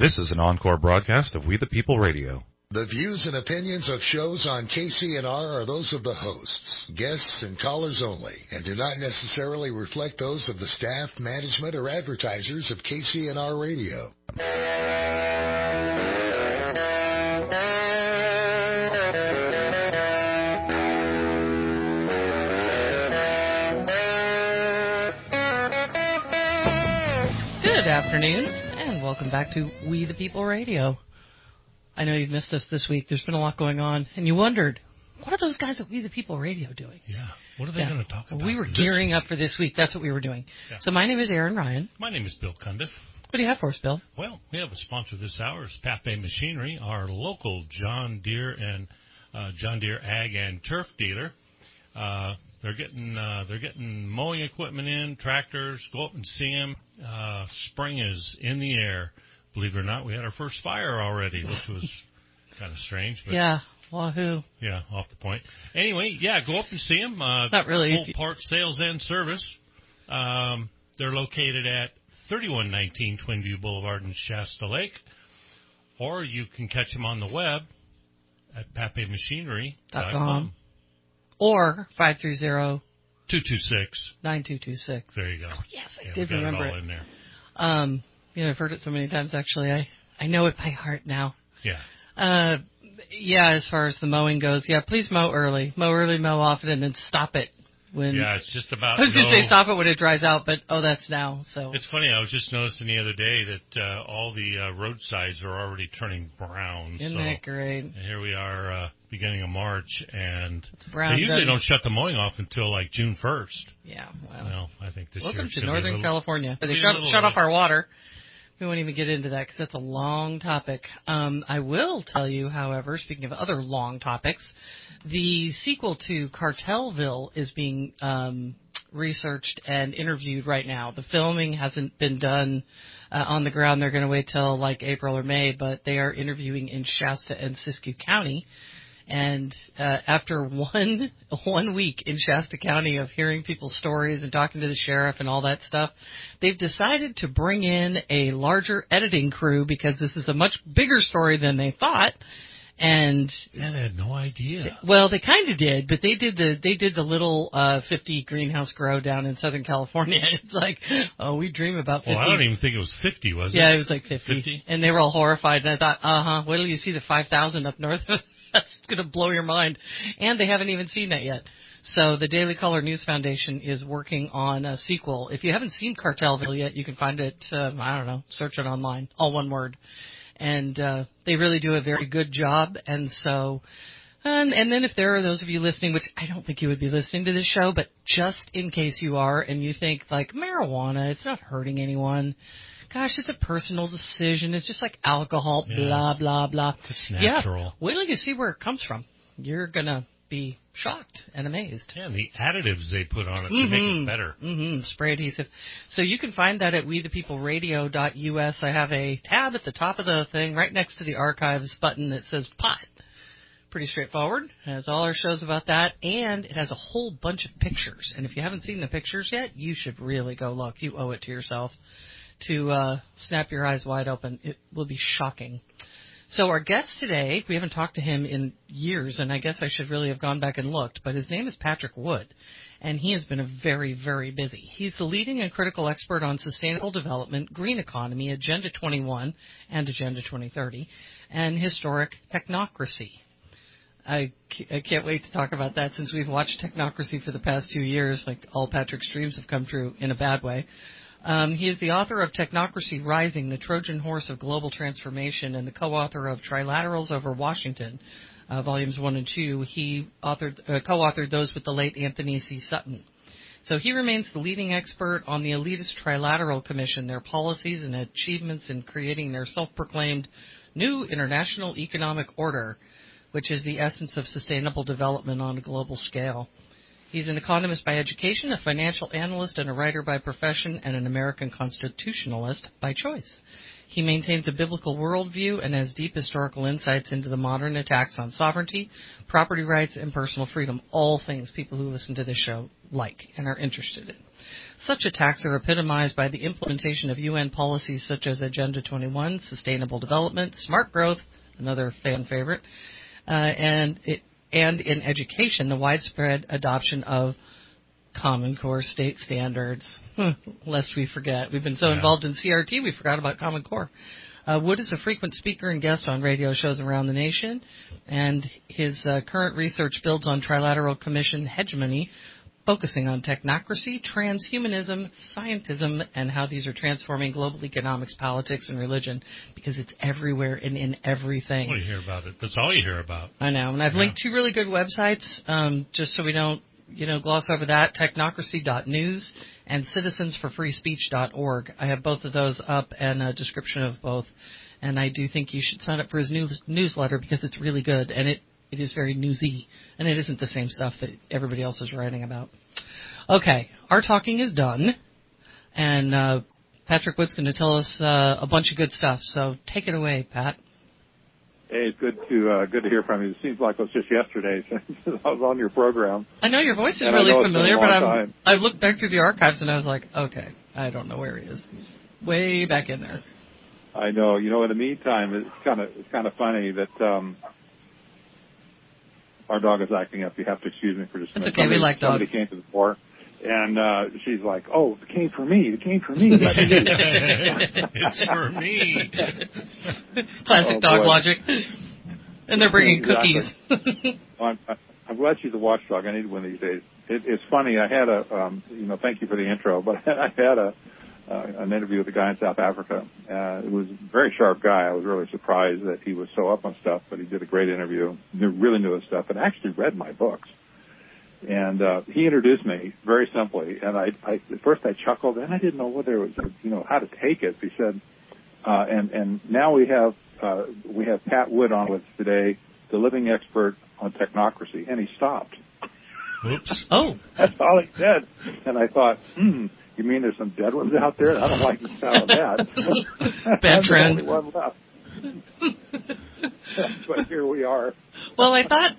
This is an encore broadcast of We the People Radio. The views and opinions of shows on KCNR are those of the hosts, guests, and callers only, and do not necessarily reflect those of the staff, management, or advertisers of KCNR Radio. Good afternoon, and welcome back to We the People Radio. I know you've missed us this week. There's been a lot going on, and you wondered, what are those guys at We the People Radio doing? Yeah, what are they going to talk about? Well, we were gearing up for this week. That's what we were doing. Yeah. So my name is Aaron Ryan. My name is Bill Cundiff. What do you have for us, Bill? Well, we have a sponsor this hour. It's Pape Machinery, our local John Deere Ag and Turf dealer. They're getting mowing equipment in, tractors. Go up and see them. Spring is in the air. Believe it or not, we had our first fire already, which was kind of strange. But yeah, wahoo. Yeah, off the point. Anyway, yeah, go up and see them. Not really. Full parts sales and service. They're located at 3119 Twinview Boulevard in Shasta Lake. Or you can catch them on the web at papemachinery.com. Or 530-226-9226. There you go. Oh, yes, I did remember it. In there. I've heard it so many times, actually. I know it by heart now. Yeah. As far as the mowing goes, please mow early. Mow early, mow often, and then stop it. It's just about... I was going to say stop it when it dries out, but, that's now. So it's funny, I was just noticing the other day that all the roadsides are already turning brown. Isn't that great? And here we are, beginning of March, and brown, they usually don't shut the mowing off until, like, June 1st. Yeah, well, I think this welcome year... to Northern California. They shut off our water. We won't even get into that because that's a long topic. I will tell you, however, speaking of other long topics, the sequel to Cartelville is being researched and interviewed right now. The filming hasn't been done on the ground. They're going to wait till like April or May, but they are interviewing in Shasta and Siskiyou County. And after one week in Shasta County of hearing people's stories and talking to the sheriff and all that stuff, they've decided to bring in a larger editing crew because this is a much bigger story than they thought. And they had no idea. Well, they kind of did, but they did the little 50 greenhouse grow down in Southern California. It's like, we dream about 50. Well, I don't even think it was 50, was it? Yeah, it was like 50. And they were all horrified. And I thought, wait till you see the 5,000 up north. That's going to blow your mind. And they haven't even seen that yet. So the Daily Caller News Foundation is working on a sequel. If you haven't seen Cartelville yet, you can find it, search it online, all one word. And they really do a very good job. And so, and then if there are those of you listening, which I don't think you would be listening to this show, but just in case you are and you think, like, marijuana, it's not hurting anyone. Gosh, it's a personal decision. It's just like alcohol, blah, blah, blah. It's natural. Yeah. Wait till you see where it comes from. You're going to be shocked and amazed. Yeah, and the additives they put on it to make it better. Spray adhesive. So you can find that at wethepeopleradio.us. I have a tab at the top of the thing right next to the archives button that says pot. Pretty straightforward. It has all our shows about that, and it has a whole bunch of pictures. And if you haven't seen the pictures yet, you should really go look. You owe it to yourself to snap your eyes wide open. It will be shocking. So our guest today, we haven't talked to him in years, and I guess I should really have gone back and looked, but his name is Patrick Wood, and he has been very, very busy. He's the leading and critical expert on sustainable development, green economy, Agenda 21 and Agenda 2030, and historic technocracy. I can't wait to talk about that since we've watched Technocracy for the past 2 years, like all Patrick's dreams have come true in a bad way. He is the author of Technocracy Rising, the Trojan Horse of Global Transformation, and the co-author of Trilaterals Over Washington, Volumes 1 and 2. He co-authored those with the late Anthony C. Sutton. So he remains the leading expert on the elitist Trilateral Commission, their policies and achievements in creating their self-proclaimed new international economic order, which is the essence of sustainable development on a global scale. He's an economist by education, a financial analyst, and a writer by profession, and an American constitutionalist by choice. He maintains a biblical worldview and has deep historical insights into the modern attacks on sovereignty, property rights, and personal freedom, all things people who listen to this show like and are interested in. Such attacks are epitomized by the implementation of UN policies such as Agenda 21, Sustainable Development, Smart Growth, another fan favorite, and in education, the widespread adoption of Common Core state standards. Lest we forget. We've been so involved in CRT, we forgot about Common Core. Wood is a frequent speaker and guest on radio shows around the nation, and his current research builds on Trilateral Commission hegemony, focusing on technocracy, transhumanism, scientism, and how these are transforming global economics, politics, and religion, because it's everywhere and in everything. Well, you hear about it. That's all you hear about. I know, and I've linked two really good websites, just so we don't gloss over that, technocracy.news and citizensforfreespeech.org. I have both of those up and a description of both. And I do think you should sign up for his newsletter because it's really good, and it is very newsy, and it isn't the same stuff that everybody else is writing about. Okay, our talking is done, and Patrick Wood's going to tell us a bunch of good stuff, so take it away, Pat. Hey, it's good to hear from you. It seems like it was just yesterday since I was on your program. I know your voice is really familiar, but I looked back through the archives and I was like, okay, I don't know where he is. He's way back in there. I know. In the meantime, it's kind of funny that our dog is acting up. You have to excuse me for just a minute. It's okay. We like dogs. Somebody came to the door, and she's like, "Oh, the cane for me. The cane for me." It's for me. Classic dog logic. And they're bringing cookies. Well, I'm glad she's a watchdog. I need one of these days. It's funny. I had thank you for the intro, but I had an interview with a guy in South Africa. It was a very sharp guy. I was really surprised that he was so up on stuff, but he did a great interview. Really knew his stuff, and actually read my books. And he introduced me very simply, and I at first I chuckled, and I didn't know whether it was how to take it. He said, and now we have Pat Wood on with us today, the living expert on technocracy, and he stopped. Oops. Oh, that's all he said, and I thought, you mean there's some dead ones out there? I don't like the sound of that. Bad trend. The only one left. But here we are. Well, I thought,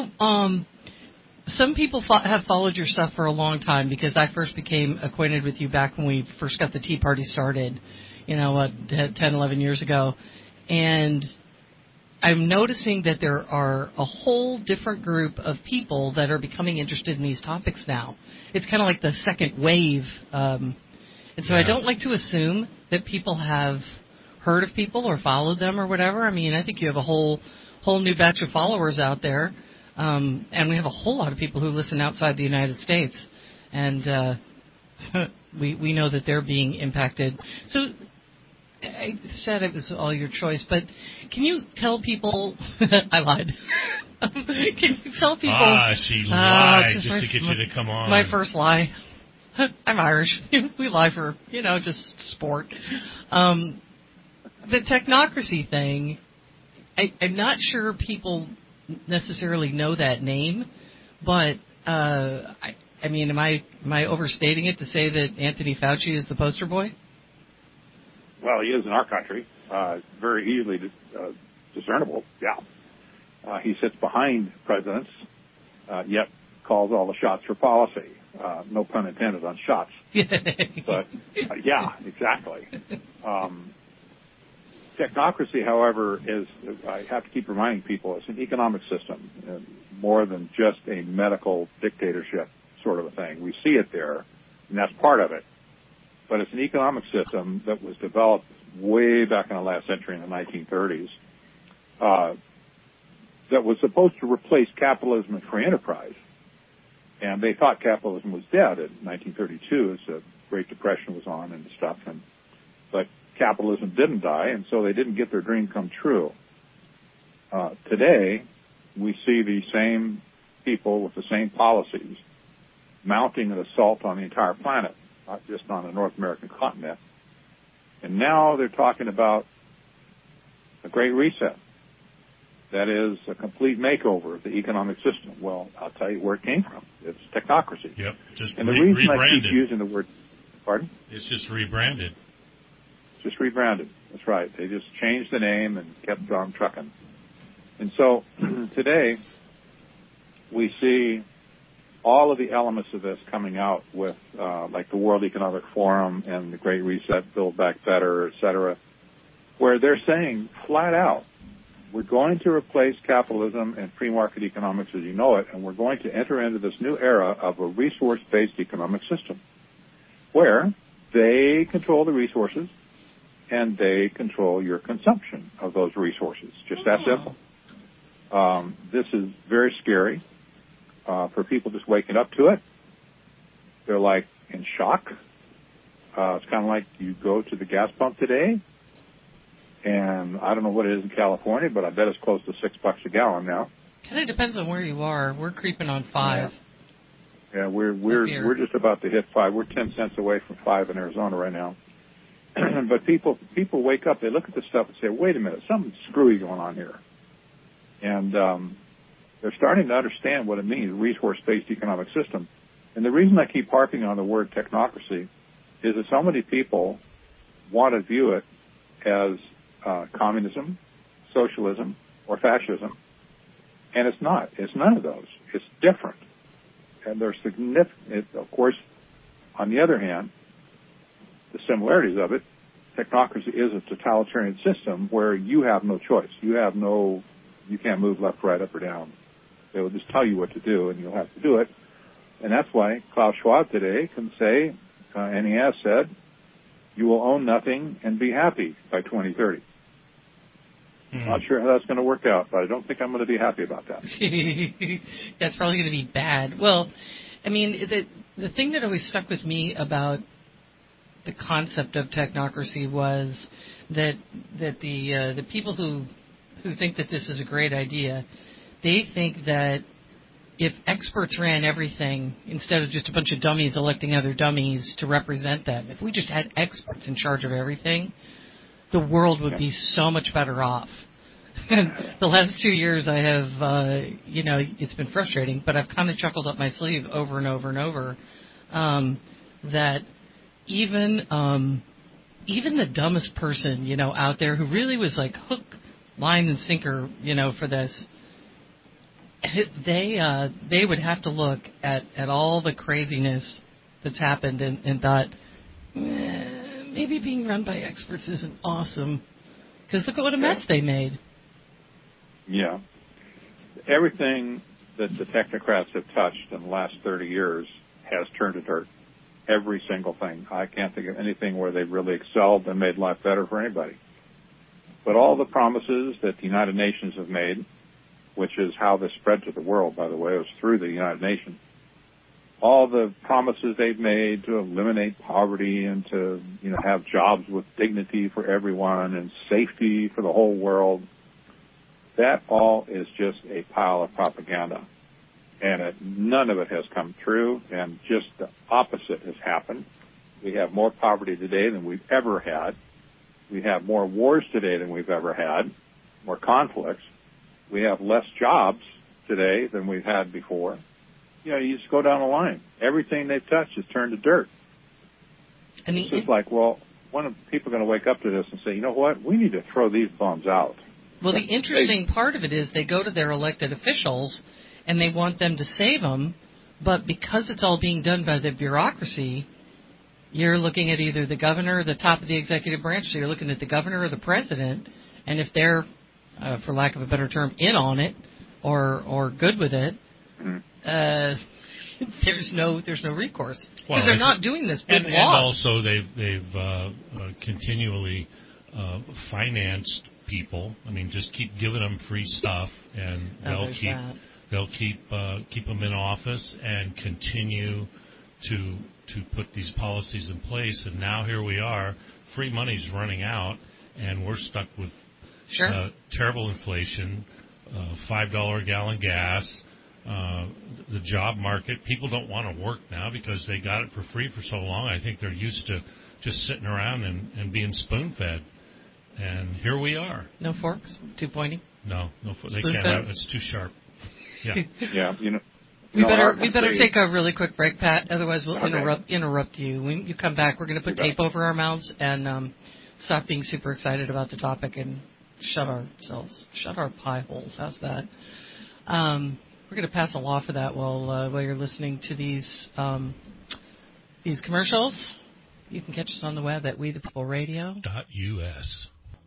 some people have followed your stuff for a long time because I first became acquainted with you back when we first got the Tea Party started, 10, 11 years ago. And I'm noticing that there are a whole different group of people that are becoming interested in these topics now. It's kind of like the second wave. And so I don't like to assume that people have heard of people or followed them or whatever. I mean, I think you have a whole new batch of followers out there. And we have a whole lot of people who listen outside the United States. And we know that they're being impacted. So I said it was all your choice, but can you tell people... I lied. Can you tell people... she lied just to get you to come on. My first lie. I'm Irish. We lie for, just sport. The technocracy thing, I'm not sure people necessarily know that name, but I mean, am I overstating it to say that Anthony Fauci is the poster boy? Well, he is in our country. Very easily discernible. Yeah, he sits behind presidents, yet calls all the shots for policy. No pun intended on shots. But yeah, exactly. Technocracy, however, is, I have to keep reminding people, it's an economic system, more than just a medical dictatorship sort of a thing. We see it there, and that's part of it. But it's an economic system that was developed way back in the last century, in the 1930s, that was supposed to replace capitalism and free enterprise. And they thought capitalism was dead in 1932 as the Great Depression was on and stuff. But capitalism didn't die, and so they didn't get their dream come true. Today, we see the same people with the same policies mounting an assault on the entire planet, not just on the North American continent. And now they're talking about a great reset. that is a complete makeover of the economic system. Well, I'll tell you where it came from. It's technocracy. Yep, just and the reason rebranded. I keep using the word, pardon? It's just rebranded. Just rebranded. That's right. They just changed the name and kept on trucking. And so today we see all of the elements of this coming out with like the World Economic Forum and the Great Reset, Build Back Better, et cetera, where they're saying flat out, we're going to replace capitalism and free market economics as you know it, and we're going to enter into this new era of a resource-based economic system where they control the resources and they control your consumption of those resources. Just that simple. This is very scary for people just waking up to it. They're like in shock. It's kind of like you go to the gas pump today, and I don't know what it is in California, but I bet it's close to $6 a gallon now. Kind of depends on where you are. We're creeping on 5. Yeah, we're just about to hit 5. We're 10 cents away from 5 in Arizona right now. But people wake up, they look at this stuff and say, wait a minute, something screwy going on here. And they're starting to understand what it means, resource-based economic system. And the reason I keep harping on the word technocracy is that so many people want to view it as communism, socialism, or fascism. And it's not. It's none of those. It's different. And there's significant, of course, on the other hand, the similarities of it, technocracy is a totalitarian system where you have no choice. You can't move left, right, up, or down. They will just tell you what to do, and you'll have to do it. And that's why Klaus Schwab today can say, and he has said, you will own nothing and be happy by 2030. Not sure how that's going to work out, but I don't think I'm going to be happy about that. That's probably going to be bad. Well, I mean, the thing that always stuck with me about the concept of technocracy was that the people who think that this is a great idea, they think that if experts ran everything instead of just a bunch of dummies electing other dummies to represent them, if we just had experts in charge of everything, the world would be so much better off. The last 2 years I have, it's been frustrating, but I've kind of chuckled up my sleeve over and over and over that even the dumbest person, out there who really was like hook, line, and sinker, for this, they would have to look at all the craziness that's happened and thought, maybe being run by experts isn't awesome. Because look at what a mess they made. Yeah. Everything that the technocrats have touched in the last 30 years has turned to dirt. Every single thing. I can't think of anything where they've really excelled and made life better for anybody. But all the promises that the United Nations have made, which is how this spread to the world, by the way, it was through the United Nations, all the promises they've made to eliminate poverty and to, have jobs with dignity for everyone and safety for the whole world, that all is just a pile of propaganda. And none of it has come true, and just the opposite has happened. We have more poverty today than we've ever had. We have more wars today than we've ever had, more conflicts. We have less jobs today than we've had before. You just go down the line. Everything they've touched has turned to dirt. It's just like, well, when are people going to wake up to this and say, you know what, we need to throw these bums out? Well, the interesting part of it is they go to their elected officials and they want them to save them, but because it's all being done by the bureaucracy, you're looking at either the governor or the top of the executive branch, so you're looking at the governor or the president, and if they're, for lack of a better term, in on it or good with it, there's no recourse because they're not doing this big and law. Also, they've continually financed people. I mean, just keep giving them free stuff, and they'll keep them in office and continue to put these policies in place. And now here we are, free money's running out, and we're stuck with terrible inflation, $5 a gallon gas. The job market, people don't want to work now because they got it for free for so long. I think they're used to just sitting around and being spoon-fed. And here we are. No forks? Too pointy? No, they Spoon can't fed? have it. It's too sharp. Yeah. Yeah, We better take a really quick break, Pat. Otherwise, we'll interrupt you. When you come back, we're going to put tape over our mouths and stop being super excited about the topic and shut our pie holes. How's that? We're going to pass a law for that while you're listening to these commercials. You can catch us on the web at WeThePeopleRadio.us.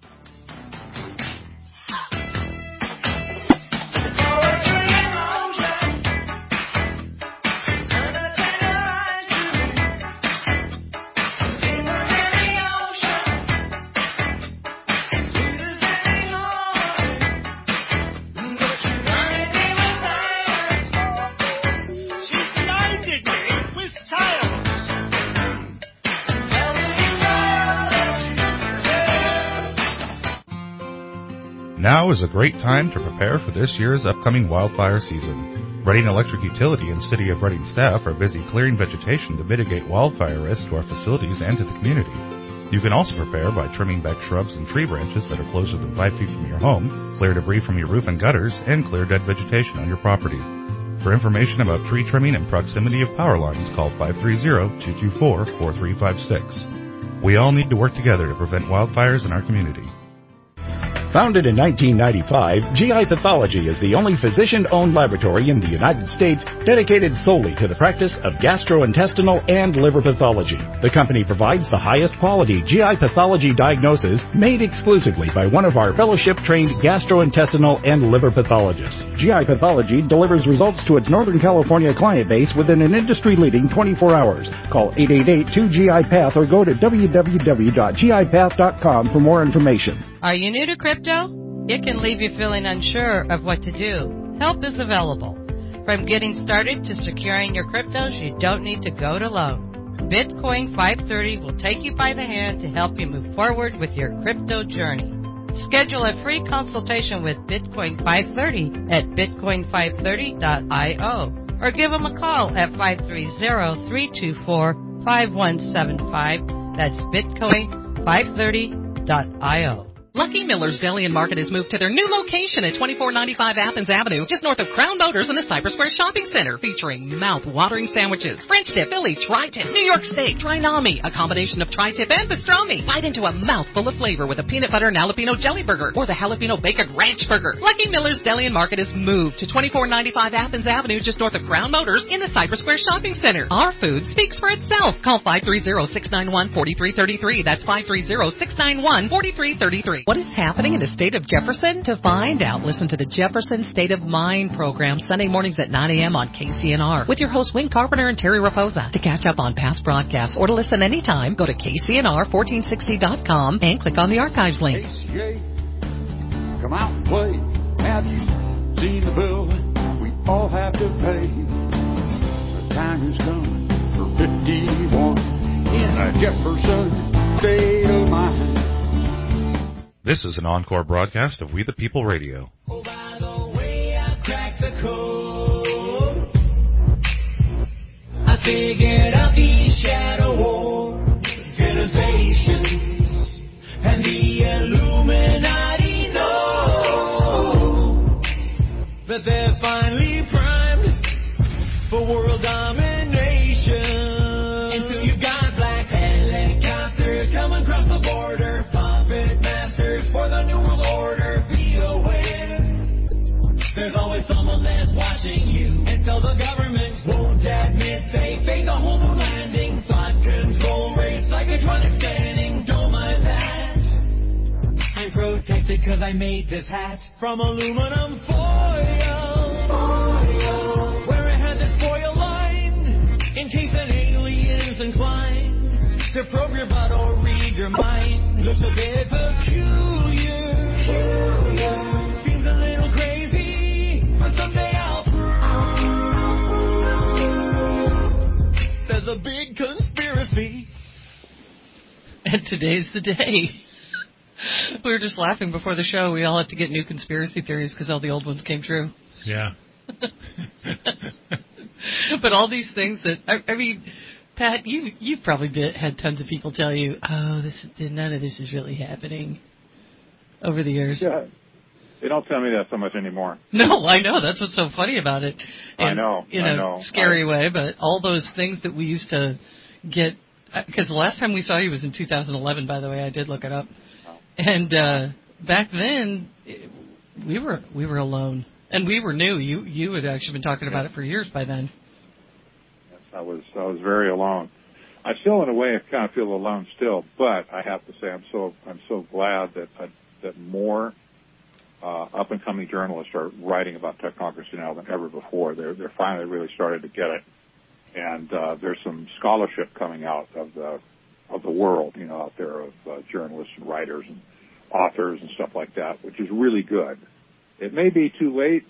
Now is a great time to prepare for this year's upcoming wildfire season. Reading Electric Utility and City of Reading staff are busy clearing vegetation to mitigate wildfire risk to our facilities and to the community. You can also prepare by trimming back shrubs and tree branches that are closer than 5 feet from your home, clear debris from your roof and gutters, and clear dead vegetation on your property. For information about tree trimming and proximity of power lines, call 530-224-4356. We all need to work together to prevent wildfires in our community. Founded in 1995, GI Pathology is the only physician-owned laboratory in the United States dedicated solely to the practice of gastrointestinal and liver pathology. The company provides the highest quality GI pathology diagnosis made exclusively by one of our fellowship-trained gastrointestinal and liver pathologists. GI Pathology delivers results to its Northern California client base within an industry-leading 24 hours. Call 888-2GI-PATH or go to www.gipath.com for more information. Are you new to crypto? It can leave you feeling unsure of what to do. Help is available. From getting started to securing your cryptos, you don't need to go it alone. Bitcoin 530 will take you by the hand to help you move forward with your crypto journey. Schedule a free consultation with Bitcoin 530 at bitcoin530.io or give them a call at 530-324-5175. That's bitcoin530.io. Lucky Miller's Deli and Market has moved to their new location at 2495 Athens Avenue, just north of Crown Motors in the Cypress Square Shopping Center, featuring mouth-watering sandwiches, French dip, Philly, tri-tip, New York steak, trinami, a combination of tri-tip and pastrami. Bite into a mouthful of flavor with a peanut butter and jalapeno jelly burger or the jalapeno bacon ranch burger. Lucky Miller's Deli and Market has moved to 2495 Athens Avenue, just north of Crown Motors in the Cypress Square Shopping Center. Our food speaks for itself. Call 530-691-4333. That's 530-691-4333. What is happening in the state of Jefferson? To find out, listen to the Jefferson State of Mind program Sunday mornings at 9 a.m. on KCNR with your hosts Wayne Carpenter and Terry Raposa. To catch up on past broadcasts or to listen anytime, go to KCNR1460.com and click on the archives link. KCA, come out and play. Have you seen the bill we all have to pay? The time is coming for 51 in the Jefferson State of Mind. This is an encore broadcast of We the People Radio. Oh, by the way, I cracked the code. I figured out these shadow organizations and the Illuminati know that they're finally primed for world domination. And so you've got black helicopters coming across the border, puppet masters for the New World Order. Be aware, there's always someone that's watching you, and so the government won't admit they faked a whole moon landing. Thought control race, psychotronic scanning, don't mind that. I'm protected cause I made this hat from aluminum foil, where it had this foil line in case an alien's inclined to probe your butt or read your mind. Looks a bit peculiar, seems a little crazy, but someday I'll prove there's a big conspiracy. And today's the day. We were just laughing before the show. We all have to get new conspiracy theories because all the old ones came true. Yeah. But all these things that, I mean, Pat, you've probably had tons of people tell you, oh, none of this is really happening. over the years. Yeah. They don't tell me that so much anymore. No, I know. That's what's so funny about it. I know. In a scary way, but all those things that we used to get, because the last time we saw you was in 2011, by the way. I did look it up. And back then, we were alone. And we were new. You had actually been talking about it for years by then. Yes, I was very alone. I still, in a way, kind of feel alone still, but I have to say I'm so glad that more up and coming journalists are writing about technocracy now than ever before. They're finally really starting to get it, and there's some scholarship coming out of the world, out there of journalists and writers and authors and stuff like that, which is really good. It may be too late,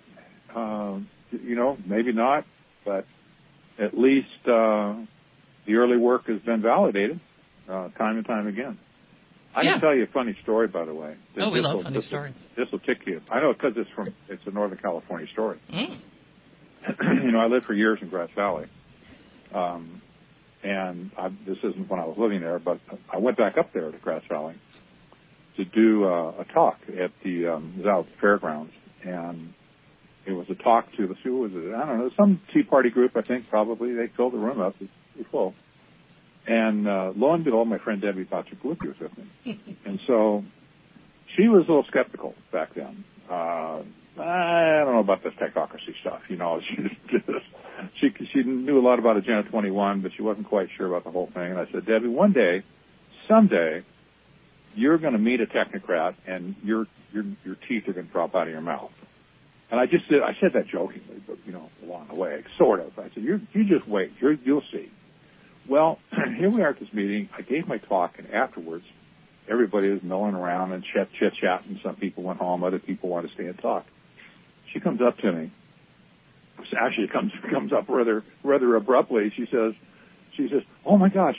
maybe not, but at least the early work has been validated time and time again. I can tell you a funny story, by the way. We love funny stories. This will tick you. I know because it's a Northern California story. I lived for years in Grass Valley, and this isn't when I was living there, but I went back up there to Grass Valley to do a talk at the South Fairgrounds, and it was a talk to who was it? I don't know, some Tea Party group. I think probably they filled the room up. It was full. And lo and behold, my friend Debbie Pachakulipi was with me. And so she was a little skeptical back then. I don't know about this technocracy stuff. She knew a lot about Agenda 21, but she wasn't quite sure about the whole thing. And I said, Debbie, someday, you're going to meet a technocrat, and your teeth are going to drop out of your mouth. And I said that jokingly, but along the way, sort of. I said, you just wait, you'll see. Well, here we are at this meeting. I gave my talk, and afterwards, everybody was milling around and chit-chatting. Some people went home. Other people wanted to stay and talk. She comes up to me. Actually, it comes up rather abruptly. She says, oh my gosh,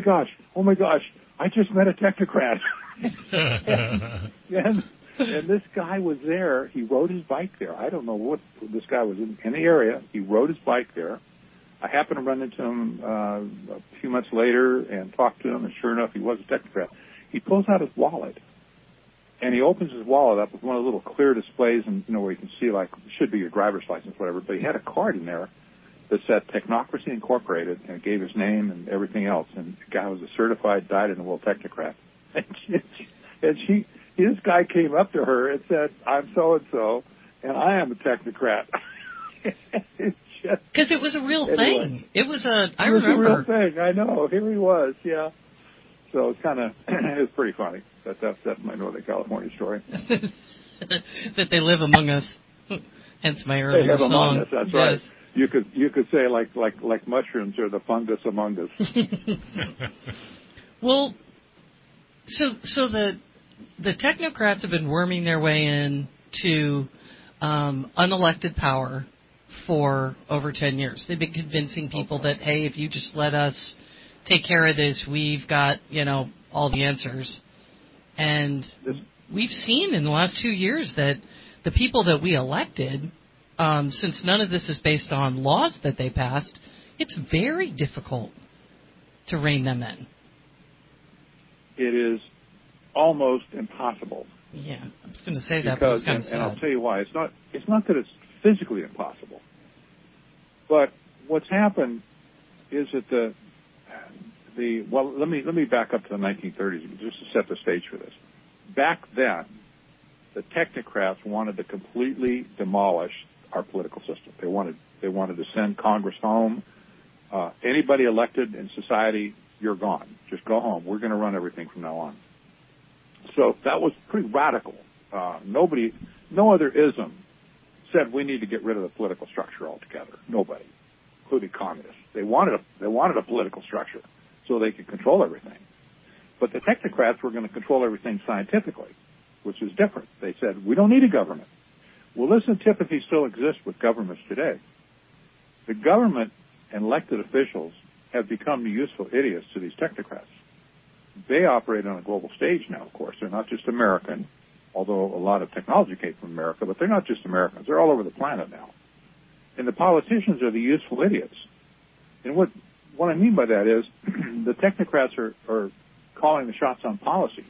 I just met a technocrat. and this guy was there. He rode his bike there. I don't know what this guy was in the area. He rode his bike there. I happened to run into him a few months later and talked to him, and sure enough, he was a technocrat. He pulls out his wallet, and he opens his wallet up with one of the little clear displays, and where you can see, like, it should be your driver's license, whatever, but he had a card in there that said Technocracy Incorporated, and it gave his name and everything else, and the guy was a certified dyed-in-the-wool technocrat. And this guy came up to her and said, I'm so-and-so, and I am a technocrat. Because it was a real thing. It was I remember. It was a real thing. I know. Here he was. Yeah. So it's it was pretty funny. That's my Northern California story. That they live among us. Hence my earlier they live song. Among us. That's right. You could say like mushrooms are the fungus among us. Well, so the technocrats have been worming their way into unelected power for over 10 years. They've been convincing people that, hey, if you just let us take care of this, we've got, all the answers. And we've seen in the last 2 years that the people that we elected, since none of this is based on laws that they passed, it's very difficult to rein them in. It is almost impossible. Yeah, I was going to say that, because, but it's and I'll tell you why. It's not that it's physically impossible. But what's happened is that let me back up to the 1930s just to set the stage for this. Back then, the technocrats wanted to completely demolish our political system. They wanted to send Congress home. Anybody elected in society, you're gone. Just go home. We're going to run everything from now on. So that was pretty radical. No other ism said we need to get rid of the political structure altogether. Nobody, including communists. They wanted a political structure so they could control everything. But the technocrats were going to control everything scientifically, which is different. They said, we don't need a government. Well, this antipathy still exists with governments today. The government and elected officials have become the useful idiots to these technocrats. They operate on a global stage now, of course. They're not just American, although a lot of technology came from America, but they're not just Americans. They're all over the planet now. And the politicians are the useful idiots. And what I mean by that is the technocrats are calling the shots on policy.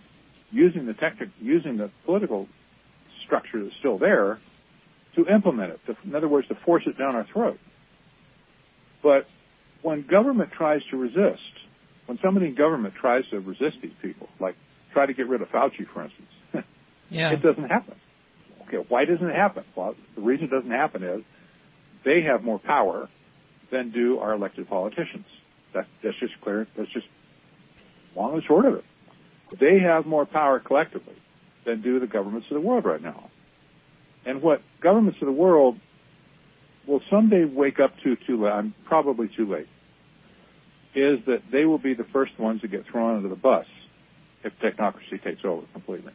using the political structure that's still there to implement it. In other words, to force it down our throat. But when government tries to resist, when somebody in government tries to resist these people, like try to get rid of Fauci, for instance, it doesn't happen. Okay, why doesn't it happen? Well, the reason it doesn't happen is they have more power than do our elected politicians. That's just clear. That's just long and short of it. They have more power collectively than do the governments of the world right now. And what governments of the world will someday wake up to too late, probably too late, is that they will be the first ones to get thrown under the bus if technocracy takes over completely.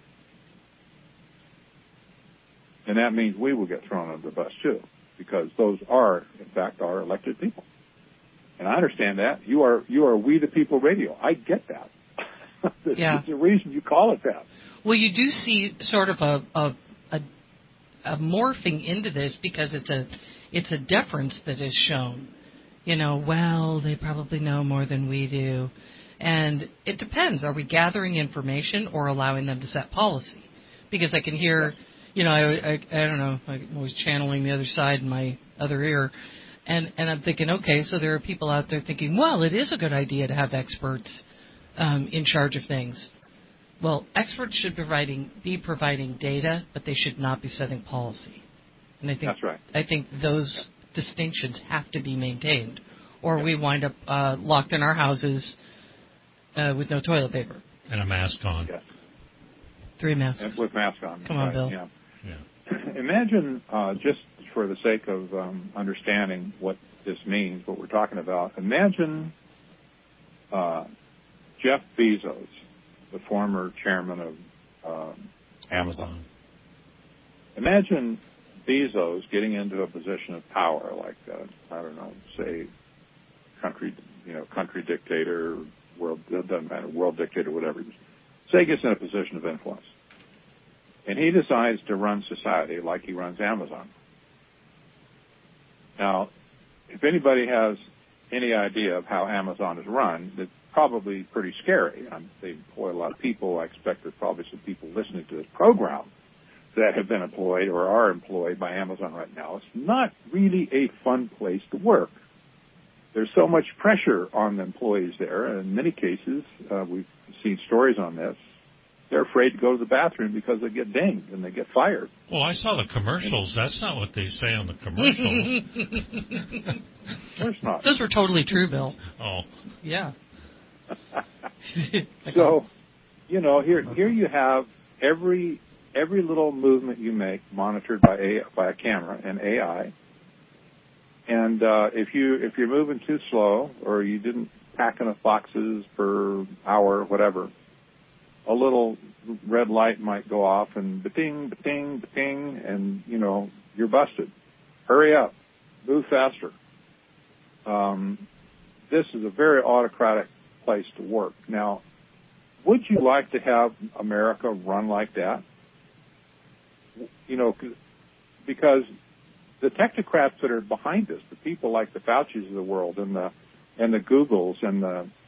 And that means we will get thrown under the bus too, because those are, in fact, our elected people. And I understand that. You are We the People Radio. I get that. There's a reason you call it that. Well, you do see sort of a morphing into this because it's a deference that is shown. Well, they probably know more than we do. And it depends. Are we gathering information or allowing them to set policy? Because I can hear, I don't know, I'm always channeling the other side in my other ear. And I'm thinking, okay, so there are people out there thinking, well, it is a good idea to have experts in charge of things. Well, experts should be providing data, but they should not be setting policy. And I think that's right. I think those distinctions have to be maintained, or we wind up locked in our houses with no toilet paper and a mask on. Yes. 3 masks. And with mask on. Come on, Bill. Yeah. Imagine, just for the sake of understanding what this means, what we're talking about, imagine Jeff Bezos, the former chairman of Amazon. Imagine Bezos getting into a position of power, like I don't know, say, country dictator, it doesn't matter, world dictator, whatever. Say he gets in a position of influence, and he decides to run society like he runs Amazon. Now, if anybody has any idea of how Amazon is run, it's probably pretty scary. They employ a lot of people. I expect there's probably some people listening to this program that have been employed or are employed by Amazon right now. It's not really a fun place to work. There's so much pressure on the employees there. And in many cases, we've seen stories on this. They're afraid to go to the bathroom because they get dinged and they get fired. Well, I saw the commercials. That's not what they say on the commercials. Of course not. Those were totally true, Bill. Oh. Yeah. So, here you have every little movement you make monitored by a camera and AI. And if you're moving too slow or you didn't pack enough boxes per hour, whatever, a little red light might go off and ba-ding, ba-ding, ba-ding, and you're busted. Hurry up, move faster. This is a very autocratic place to work. Now, would you like to have America run like that? Because the technocrats that are behind this, the people like the Faucis of the world and the Googles and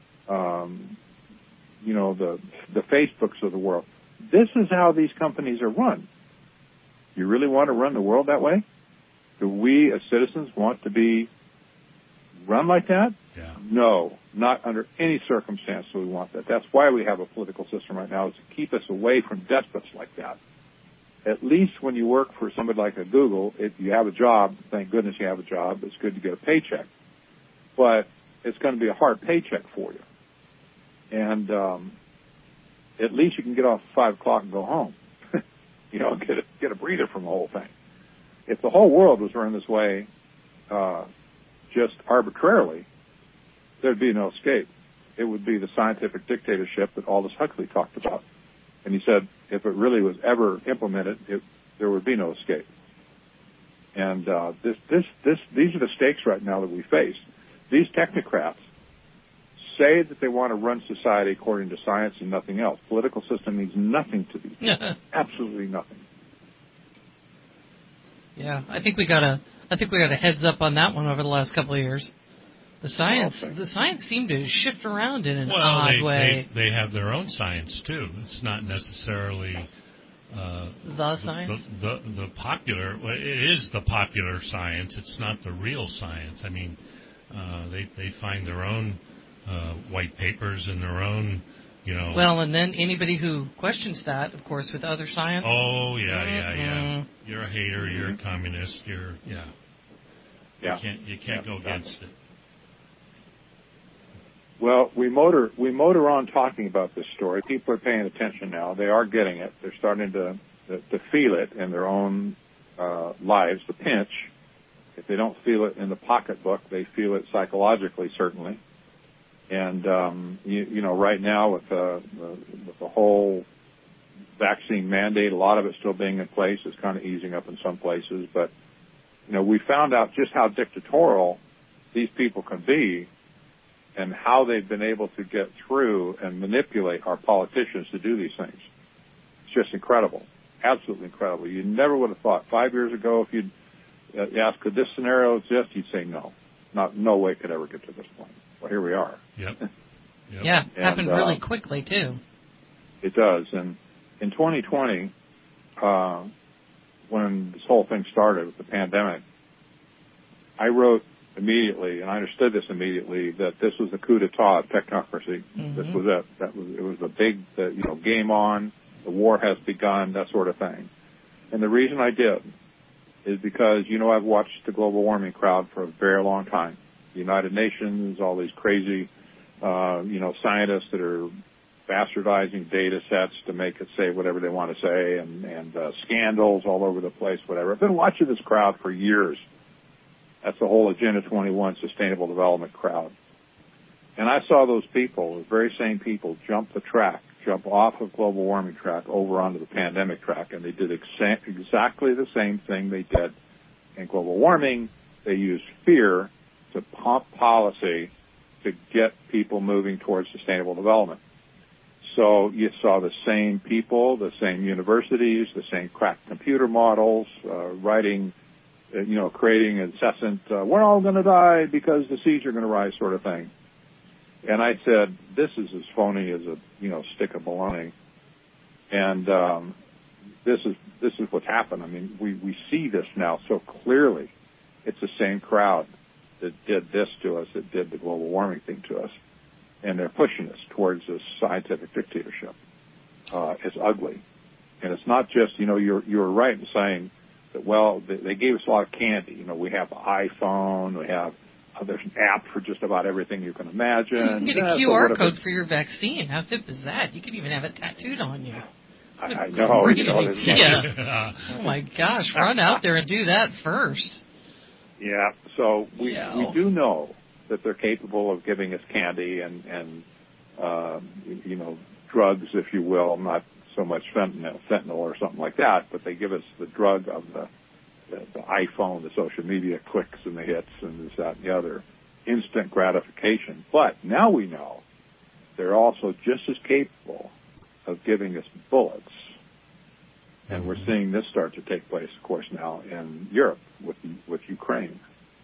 the Facebooks of the world, this is how these companies are run. You really want to run the world that way? Do we as citizens want to be run like that? Yeah. No, not under any circumstance do we want that. That's why we have a political system right now, is to keep us away from despots like that. At least when you work for somebody like a Google, if you have a job, thank goodness you have a job, it's good to get a paycheck. But it's going to be a hard paycheck for you. And at least you can get off at 5 o'clock and go home. Get a breather from the whole thing. If the whole world was run this way, just arbitrarily, there'd be no escape. It would be the scientific dictatorship that Aldous Huxley talked about. And he said if it really was ever implemented, there would be no escape. And these are the stakes right now that we face. These technocrats say that they want to run society according to science and nothing else. Political system means nothing to these people. Absolutely nothing. Yeah, I think we got a heads up on that one over the last couple of years. The science seemed to shift around in an odd way. They have their own science too. It's not necessarily the science. The popular. Well, it is the popular science. It's not the real science. I mean, they find their own white papers and their own. Well, and then anybody who questions that, of course, with other science. Oh yeah. You're a hater. You're a communist. Yeah. You can't go against it. Well, we motor on talking about this story. People are paying attention now. They are getting it. They're starting to feel it in their own lives. The pinch. If they don't feel it in the pocketbook, they feel it psychologically, certainly. And right now with the whole vaccine mandate, a lot of it still being in place. It's kind of easing up in some places, but we found out just how dictatorial these people can be, and how they've been able to get through and manipulate our politicians to do these things. It's just incredible, absolutely incredible. You never would have thought 5 years ago, if you'd asked, could this scenario exist, you'd say no. No way it could ever get to this point. Well, here we are. Yep. Yeah, it happened really quickly, too. It does. And in 2020, when this whole thing started with the pandemic, I wrote immediately, and I understood this immediately, that this was the coup d'etat of technocracy. Mm-hmm. This was it. It was the big, game on, the war has begun, that sort of thing. And the reason I did is because, I've watched the global warming crowd for a very long time. The United Nations, all these crazy, scientists that are bastardizing data sets to make it say whatever they want to say, and scandals all over the place, whatever. I've been watching this crowd for years. That's the whole Agenda 21 Sustainable Development crowd. And I saw those people, the very same people, jump off of global warming track over onto the pandemic track, and they did exactly the same thing they did in global warming. They used fear to pump policy to get people moving towards sustainable development. So you saw the same people, the same universities, the same cracked computer models, creating incessant, we're all going to die because the seas are going to rise sort of thing. And I said, this is as phony as a, stick of bologna. And this is what's happened. I mean, we see this now so clearly. It's the same crowd that did this to us, that did the global warming thing to us. And they're pushing us towards this scientific dictatorship. It's ugly. And it's not just, you're right in saying that, well, they gave us a lot of candy. We have an iPhone, there's an app for just about everything you can imagine. You can get a QR code for your vaccine. How hip is that? You can even have it tattooed on you. I know. Yeah. Oh, my gosh. Run out there and do that first. Yeah. So we do know that they're capable of giving us candy and drugs, if you will, not so much fentanyl or something like that, but they give us the drug of the iPhone, the social media clicks and the hits and this, that, and the other, instant gratification. But now we know they're also just as capable of giving us bullets. And we're seeing this start to take place, of course, now in Europe with Ukraine.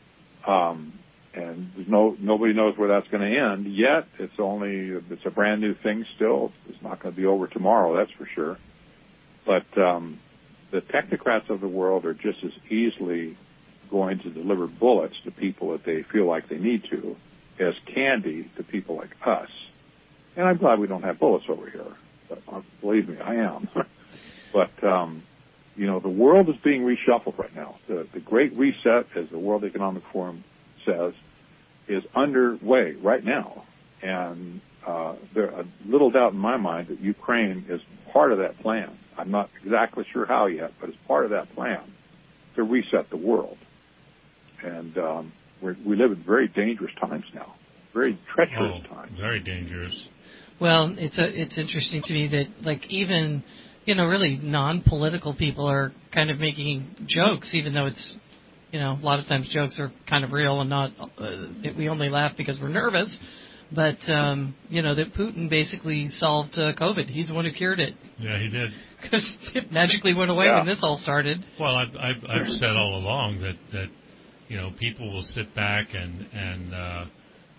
And nobody knows where that's going to end yet. It's a brand new thing still. It's not going to be over tomorrow, that's for sure. But the technocrats of the world are just as easily going to deliver bullets to people that they feel like they need to as candy to people like us. And I'm glad we don't have bullets over here. But believe me, I am. But, the world is being reshuffled right now. The Great Reset, as the World Economic Forum says, is underway right now. And there's a little doubt in my mind that Ukraine is part of that plan. I'm not exactly sure how yet, but it's part of that plan to reset the world. And we live in very dangerous times now, very treacherous times. Very dangerous. Well, it's interesting to me that, even, really non-political people are kind of making jokes, even though it's, a lot of times jokes are kind of real and not, we only laugh because we're nervous. But, that Putin basically solved COVID. He's the one who cured it. Yeah, he did. Because it magically went away when this all started. Well, I've said all along that people will sit back and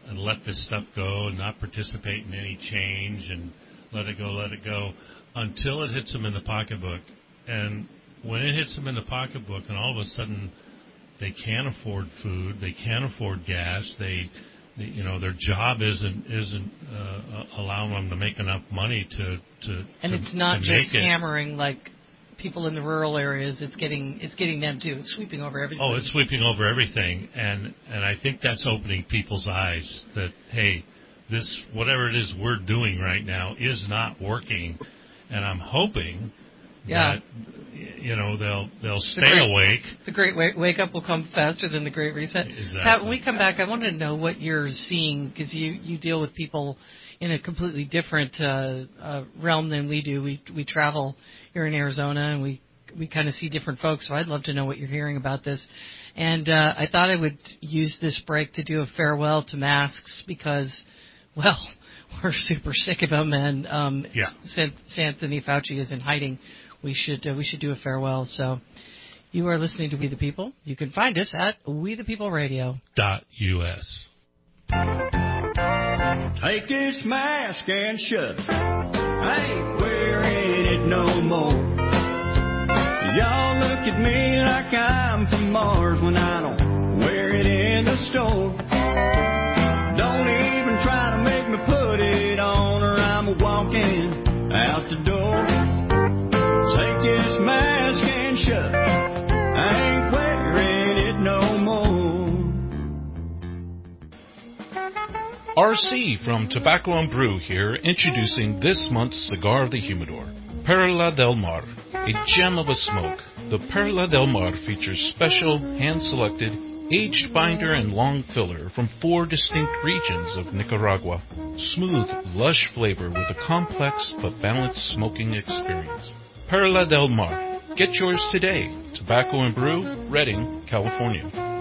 let this stuff go and not participate in any change and let it go until it hits them in the pocketbook. And when it hits them in the pocketbook and all of a sudden they can't afford food, they can't afford gas, their job isn't allowing them to make enough money to and it's not just hammering like people in the rural areas. It's getting them too. It's sweeping over everything. Oh, it's sweeping over everything, and I think that's opening people's eyes that, hey, this whatever it is we're doing right now is not working, and I'm hoping that they'll stay awake. The great wake up will come faster than the great reset. Exactly. Pat, when we come back, I wanted to know what you're seeing, because you deal with people in a completely different realm than we do. We travel here in Arizona, and we kind of see different folks, so I'd love to know what you're hearing about this. And I thought I would use this break to do a farewell to masks because, well, we're super sick of them, and Anthony Fauci is in hiding. We should do a farewell. So you are listening to We the People. You can find us at WeThePeopleRadio.us. Take this mask and shove it. I ain't wearing it no more. Y'all look at me like I'm from Mars when I don't wear it in the store. Don't even try to make me put it on or I'm walking out the door. Take this mask and shove it. I ain't wearing it no more. RC from Tobacco and Brew here, introducing this month's Cigar of the Humidor, Perla del Mar, a gem of a smoke. The Perla del Mar features special, hand-selected, aged binder and long filler from 4 distinct regions of Nicaragua. Smooth, lush flavor with a complex but balanced smoking experience. Perla del Mar. Get yours today. Tobacco and Brew, Redding, California.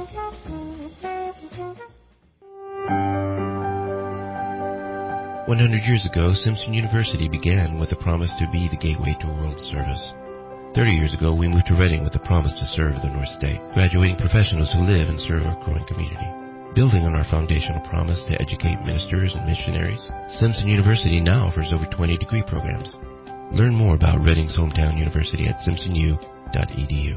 100 years ago, Simpson University began with a promise to be the gateway to world service. 30 years ago, we moved to Redding with a promise to serve the North State, graduating professionals who live and serve our growing community. Building on our foundational promise to educate ministers and missionaries, Simpson University now offers over 20 degree programs. Learn more about Redding's hometown university at simpsonu.edu.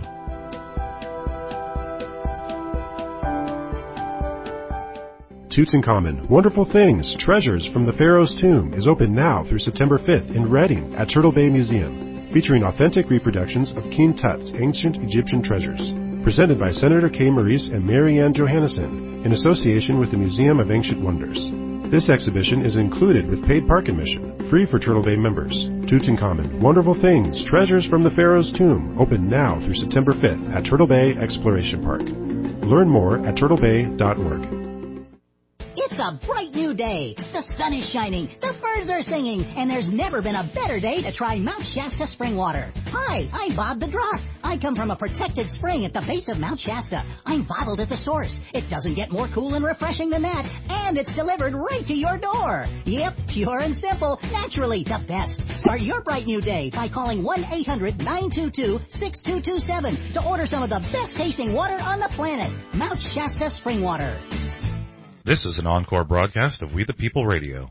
Tutankhamun, Wonderful Things, Treasures from the Pharaoh's Tomb is open now through September 5th in Redding at Turtle Bay Museum, featuring authentic reproductions of King Tut's ancient Egyptian treasures. Presented by Senator Kay Maurice and Mary Ann Johannesson in association with the Museum of Ancient Wonders. This exhibition is included with paid park admission, free for Turtle Bay members. Tutankhamun, Wonderful Things, Treasures from the Pharaoh's Tomb, open now through September 5th at Turtle Bay Exploration Park. Learn more at turtlebay.org. It's a bright new day. The sun is shining, the birds are singing, and there's never been a better day to try Mount Shasta spring water. Hi, I'm Bob the Drop. I come from a protected spring at the base of Mount Shasta. I'm bottled at the source. It doesn't get more cool and refreshing than that, and it's delivered right to your door. Yep, pure and simple, naturally the best. Start your bright new day by calling 1-800-922-6227 to order some of the best tasting water on the planet. Mount Shasta spring water. This is an encore broadcast of We the People Radio.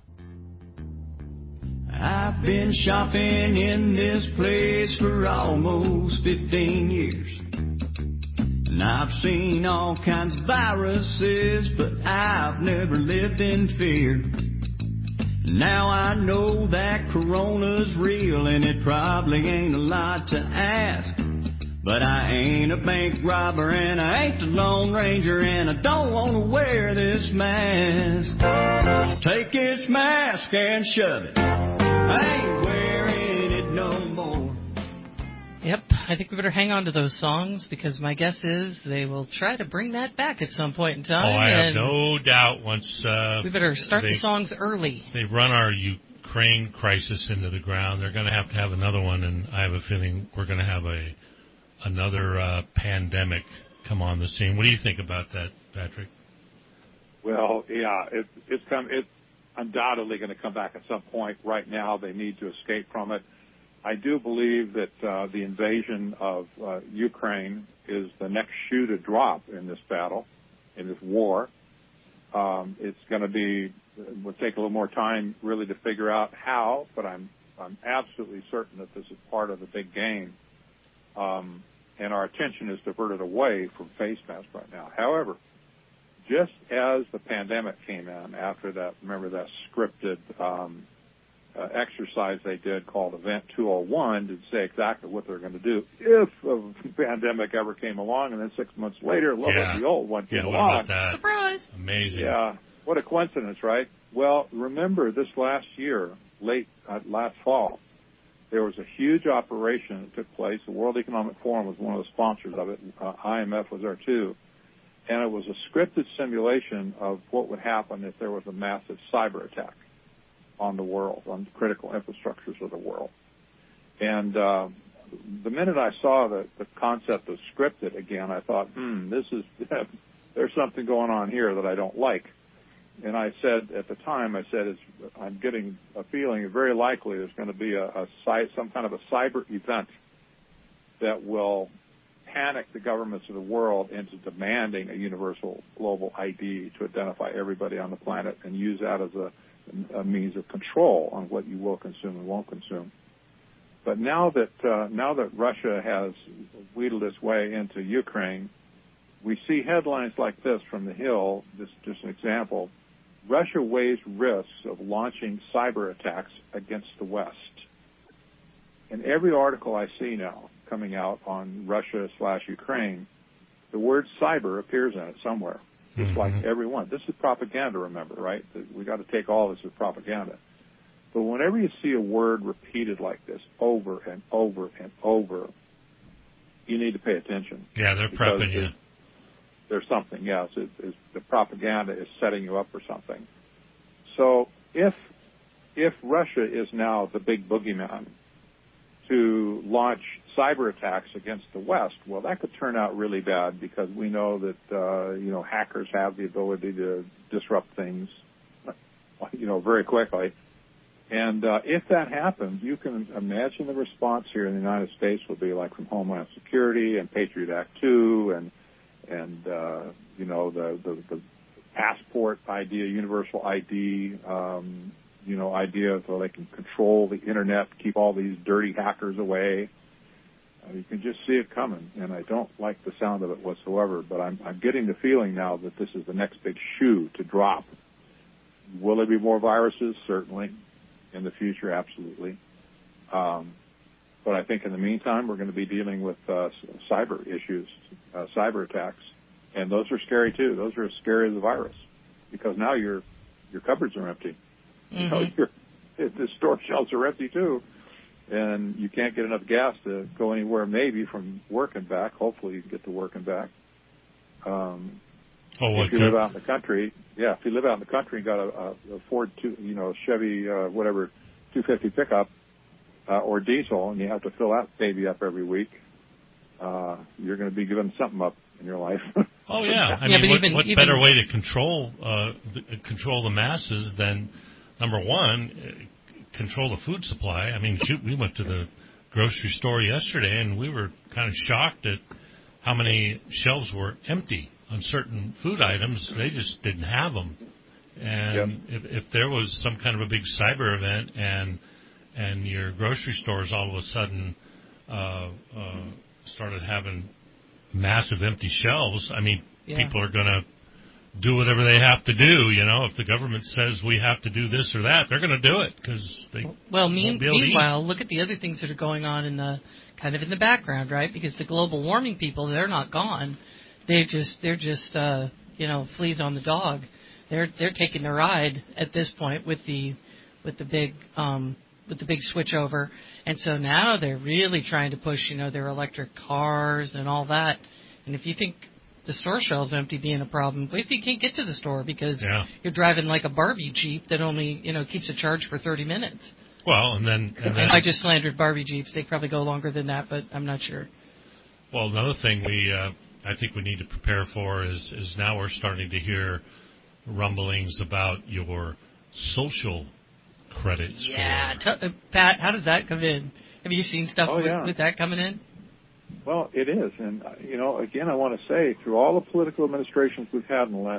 I've been shopping in this place for almost 15 years. And I've seen all kinds of viruses, but I've never lived in fear. Now I know that corona's real, and it probably ain't a lot to ask. But I ain't a bank robber, and I ain't the Lone Ranger, and I don't want to wear this mask. Take this mask and shove it. I ain't wearing it no more. Yep, I think we better hang on to those songs, because my guess is they will try to bring that back at some point in time. Oh, I have no doubt once... we better start the songs early. They run our Ukraine crisis into the ground. They're going to have another one, and I have a feeling we're going to have another pandemic come on the scene. What do you think about that, Patrick? Well, yeah, it's undoubtedly going to come back at some point. Right now, they need to escape from it. I do believe that the invasion of Ukraine is the next shoe to drop in this battle, in this war. It's going to be, will take a little more time really to figure out how, but I'm absolutely certain that this is part of the big game. And our attention is diverted away from face masks right now. However, just as the pandemic came in after that, remember that scripted exercise they did called Event 201 to say exactly what they're going to do if a pandemic ever came along, and then 6 months later, look at the old one came along. About that? Surprise! Amazing. Yeah, what a coincidence, right? Well, remember this last year, last fall, there was a huge operation that took place. The World Economic Forum was one of the sponsors of it. IMF was there too. And it was a scripted simulation of what would happen if there was a massive cyber attack on the world, on critical infrastructures of the world. And the minute I saw the concept of scripted again, I thought, there's something going on here that I don't like. And I said at the time, I'm getting a feeling very likely there's going to be some kind of a cyber event that will panic the governments of the world into demanding a universal global ID to identify everybody on the planet and use that as a means of control on what you will consume and won't consume. But now that Russia has wheedled its way into Ukraine, we see headlines like this from The Hill. This is just an example. Russia weighs risks of launching cyber attacks against the West. In every article I see now coming out on Russia/Ukraine, the word cyber appears in it somewhere. Just like every one. This is propaganda, remember, right? We got to take all this as propaganda. But whenever you see a word repeated like this over and over and over, you need to pay attention. Yeah, they're prepping you. There's something, yes. The propaganda is setting you up for something. So if Russia is now the big boogeyman to launch cyber attacks against the West, well, that could turn out really bad because we know that, hackers have the ability to disrupt things, very quickly. And if that happens, you can imagine the response here in the United States will be like from Homeland Security and Patriot Act 2 and the passport idea, universal ID, idea so they can control the internet, keep all these dirty hackers away. You can just see it coming, and I don't like the sound of it whatsoever, but I'm getting the feeling now that this is the next big shoe to drop. Will there be more viruses? Certainly. In the future, absolutely. But I think in the meantime, we're going to be dealing with cyber issues, cyber attacks, and those are scary too. Those are as scary as the virus because now your cupboards are empty. The store shelves are empty too, and you can't get enough gas to go anywhere. Maybe from work and back. Hopefully, you can get to work and back. If you live out in the country, and got a Ford, Chevy, whatever, 250 pickup. Or diesel, and you have to fill that baby up every week, you're going to be giving something up in your life. Oh, yeah. I mean, what better way to control the masses than, number one, control the food supply? I mean, shoot, we went to the grocery store yesterday, and we were kind of shocked at how many shelves were empty on certain food items. They just didn't have them. And if there was some kind of a big cyber event and your grocery stores all of a sudden started having massive empty shelves, I mean, people are going to do whatever they have to do. If the government says we have to do this or that, they're going to do it because they won't be able to eat. Meanwhile, look at the other things that are going on in the background, right? Because the global warming people, they're not gone. They're just fleas on the dog. They're taking the ride at this point with the big switch over. And so now they're really trying to push, their electric cars and all that. And if you think the store shelves empty being a problem, wait till you can't get to the store because you're driving like a Barbie Jeep that only, keeps a charge for 30 minutes. Well, and then I just slandered Barbie Jeeps. They probably go longer than that, but I'm not sure. Well, another thing I think we need to prepare for is now we're starting to hear rumblings about your social credit score. Yeah, Pat, how does that come in? Have you seen stuff with that coming in? Well, it is. And, again, I want to say, through all the political administrations we've had in the last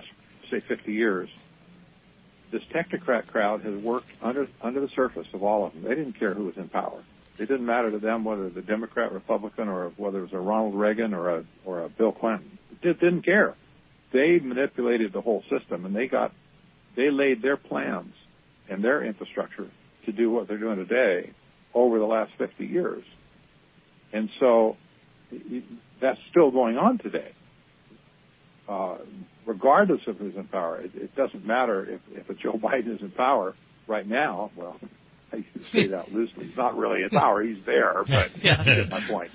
say 50 years, this technocrat crowd has worked under the surface of all of them. They didn't care who was in power. It didn't matter to them whether the Democrat, Republican, or whether it was a Ronald Reagan or a Bill Clinton. It didn't care. They manipulated the whole system, and they laid their plans and their infrastructure to do what they're doing today over the last 50 years. And so that's still going on today. Regardless of who's in power, it doesn't matter if a Joe Biden is in power right now. Well, I used to say that loosely. He's not really in power. He's there, but you get my point.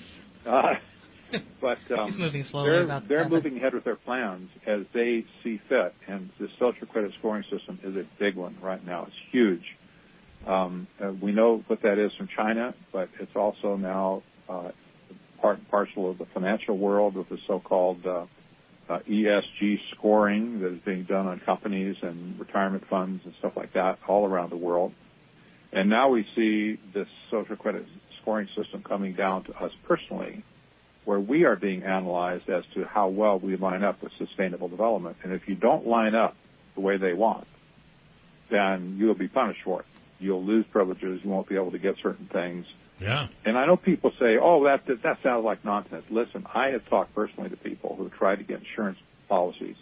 But he's moving slowly. They're moving ahead with their plans as they see fit, and the social credit scoring system is a big one right now. It's huge. We know what that is from China, but it's also now part and parcel of the financial world with the so-called ESG scoring that is being done on companies and retirement funds and stuff like that all around the world. And now we see this social credit scoring system coming down to us personally, where we are being analyzed as to how well we line up with sustainable development. And if you don't line up the way they want, then you'll be punished for it. You'll lose privileges. You won't be able to get certain things. Yeah. And I know people say, oh, that sounds like nonsense. Listen, I have talked personally to people who tried to get insurance policies.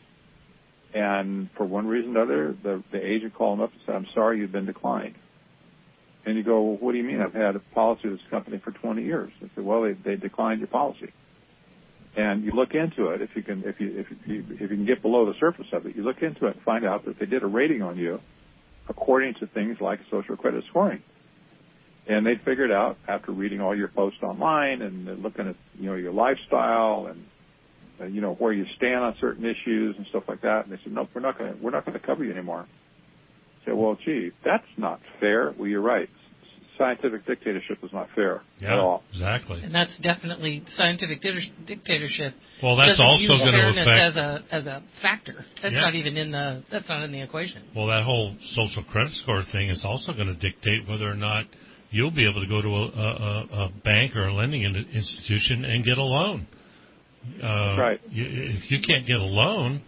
And for one reason or another, the agent called them up and said, I'm sorry, you've been declined. And you go, well, what do you mean? I've had a policy with this company for 20 years. They said, well, they declined your policy. And you look into it, if you can get below the surface of it, you look into it and find out that they did a rating on you according to things like social credit scoring. And they figured out after reading all your posts online and looking at, your lifestyle and, where you stand on certain issues and stuff like that. And they said, no, we're not going to cover you anymore. I said, well, gee, that's not fair. Well, you're right. Scientific dictatorship is not fair at all. Exactly. And that's definitely scientific dictatorship. Well, that's also going to affect as a factor. That's not even in the equation. Well, that whole social credit score thing is also going to dictate whether or not you'll be able to go to a bank or a lending institution and get a loan. Right. If you can't get a loan,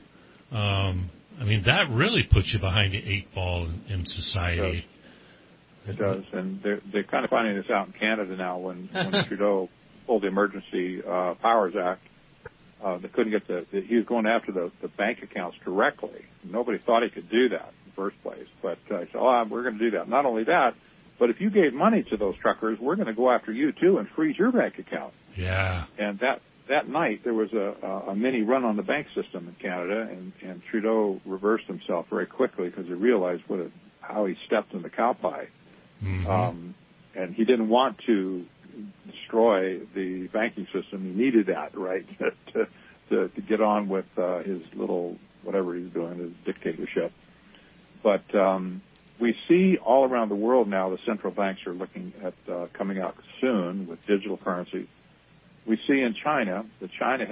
that really puts you behind the 8 ball in society. It does. And they're kind of finding this out in Canada now when Trudeau pulled the Emergency Powers Act. They couldn't get he was going after the bank accounts directly. Nobody thought he could do that in the first place. But he said, we're going to do that. Not only that, but if you gave money to those truckers, we're going to go after you too and freeze your bank account. Yeah. And that night there was a mini run on the bank system in Canada, and Trudeau reversed himself very quickly because he realized how he stepped in the cow pie. Mm-hmm. And he didn't want to destroy the banking system. He needed that, right, to get on with his little whatever he's doing, his dictatorship. But we see all around the world now the central banks are looking at coming out soon with digital currency. We see in China that China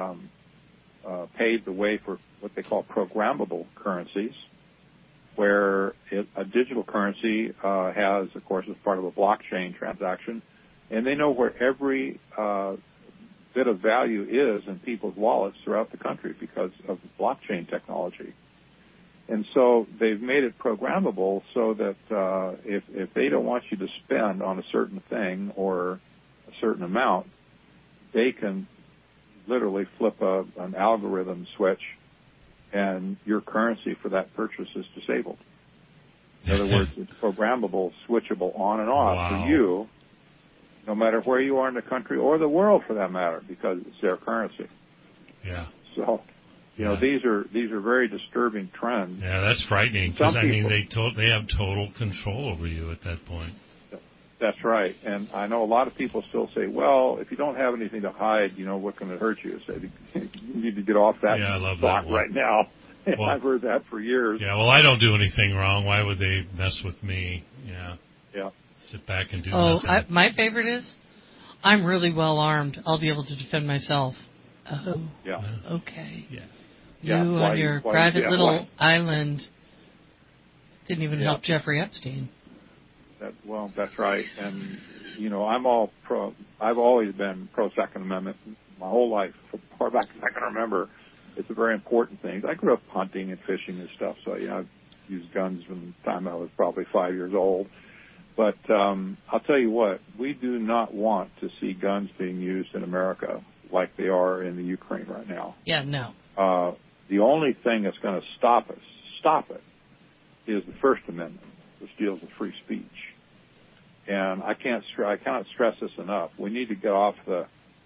has paved the way for what they call programmable currencies, where a digital currency has, of course, as part of a blockchain transaction, and they know where every bit of value is in people's wallets throughout the country because of blockchain technology. And so they've made it programmable so that if they don't want you to spend on a certain thing or a certain amount, they can literally flip an algorithm switch and your currency for that purchase is disabled. In other words, it's programmable, switchable on and off for you, no matter where you are in the country or the world for that matter, because it's their currency. Yeah. So, these are very disturbing trends. Yeah, that's frightening because they have total control over you at that point. That's right. And I know a lot of people still say, well, if you don't have anything to hide, what can it hurt you? So you need to get off that thought right now. Well, I've heard that for years. Yeah, well, I don't do anything wrong. Why would they mess with me? Yeah. Yeah. Sit back and do nothing. My favorite is, I'm really well armed. I'll be able to defend myself. Oh. Yeah. Okay. Yeah. You on your private little island didn't even help Jeffrey Epstein. That's right. And, I'm all pro. I've always been pro Second Amendment my whole life, as far back as I can remember. it's a very important thing. I grew up hunting and fishing and stuff, so I've used guns from the time I was probably 5 years old. But I'll tell you what, we do not want to see guns being used in America like they are in the Ukraine right now. Yeah, no. The only thing that's going to stop it, is the First Amendment, which deals with free speech. And I cannot stress this enough. We need to get off the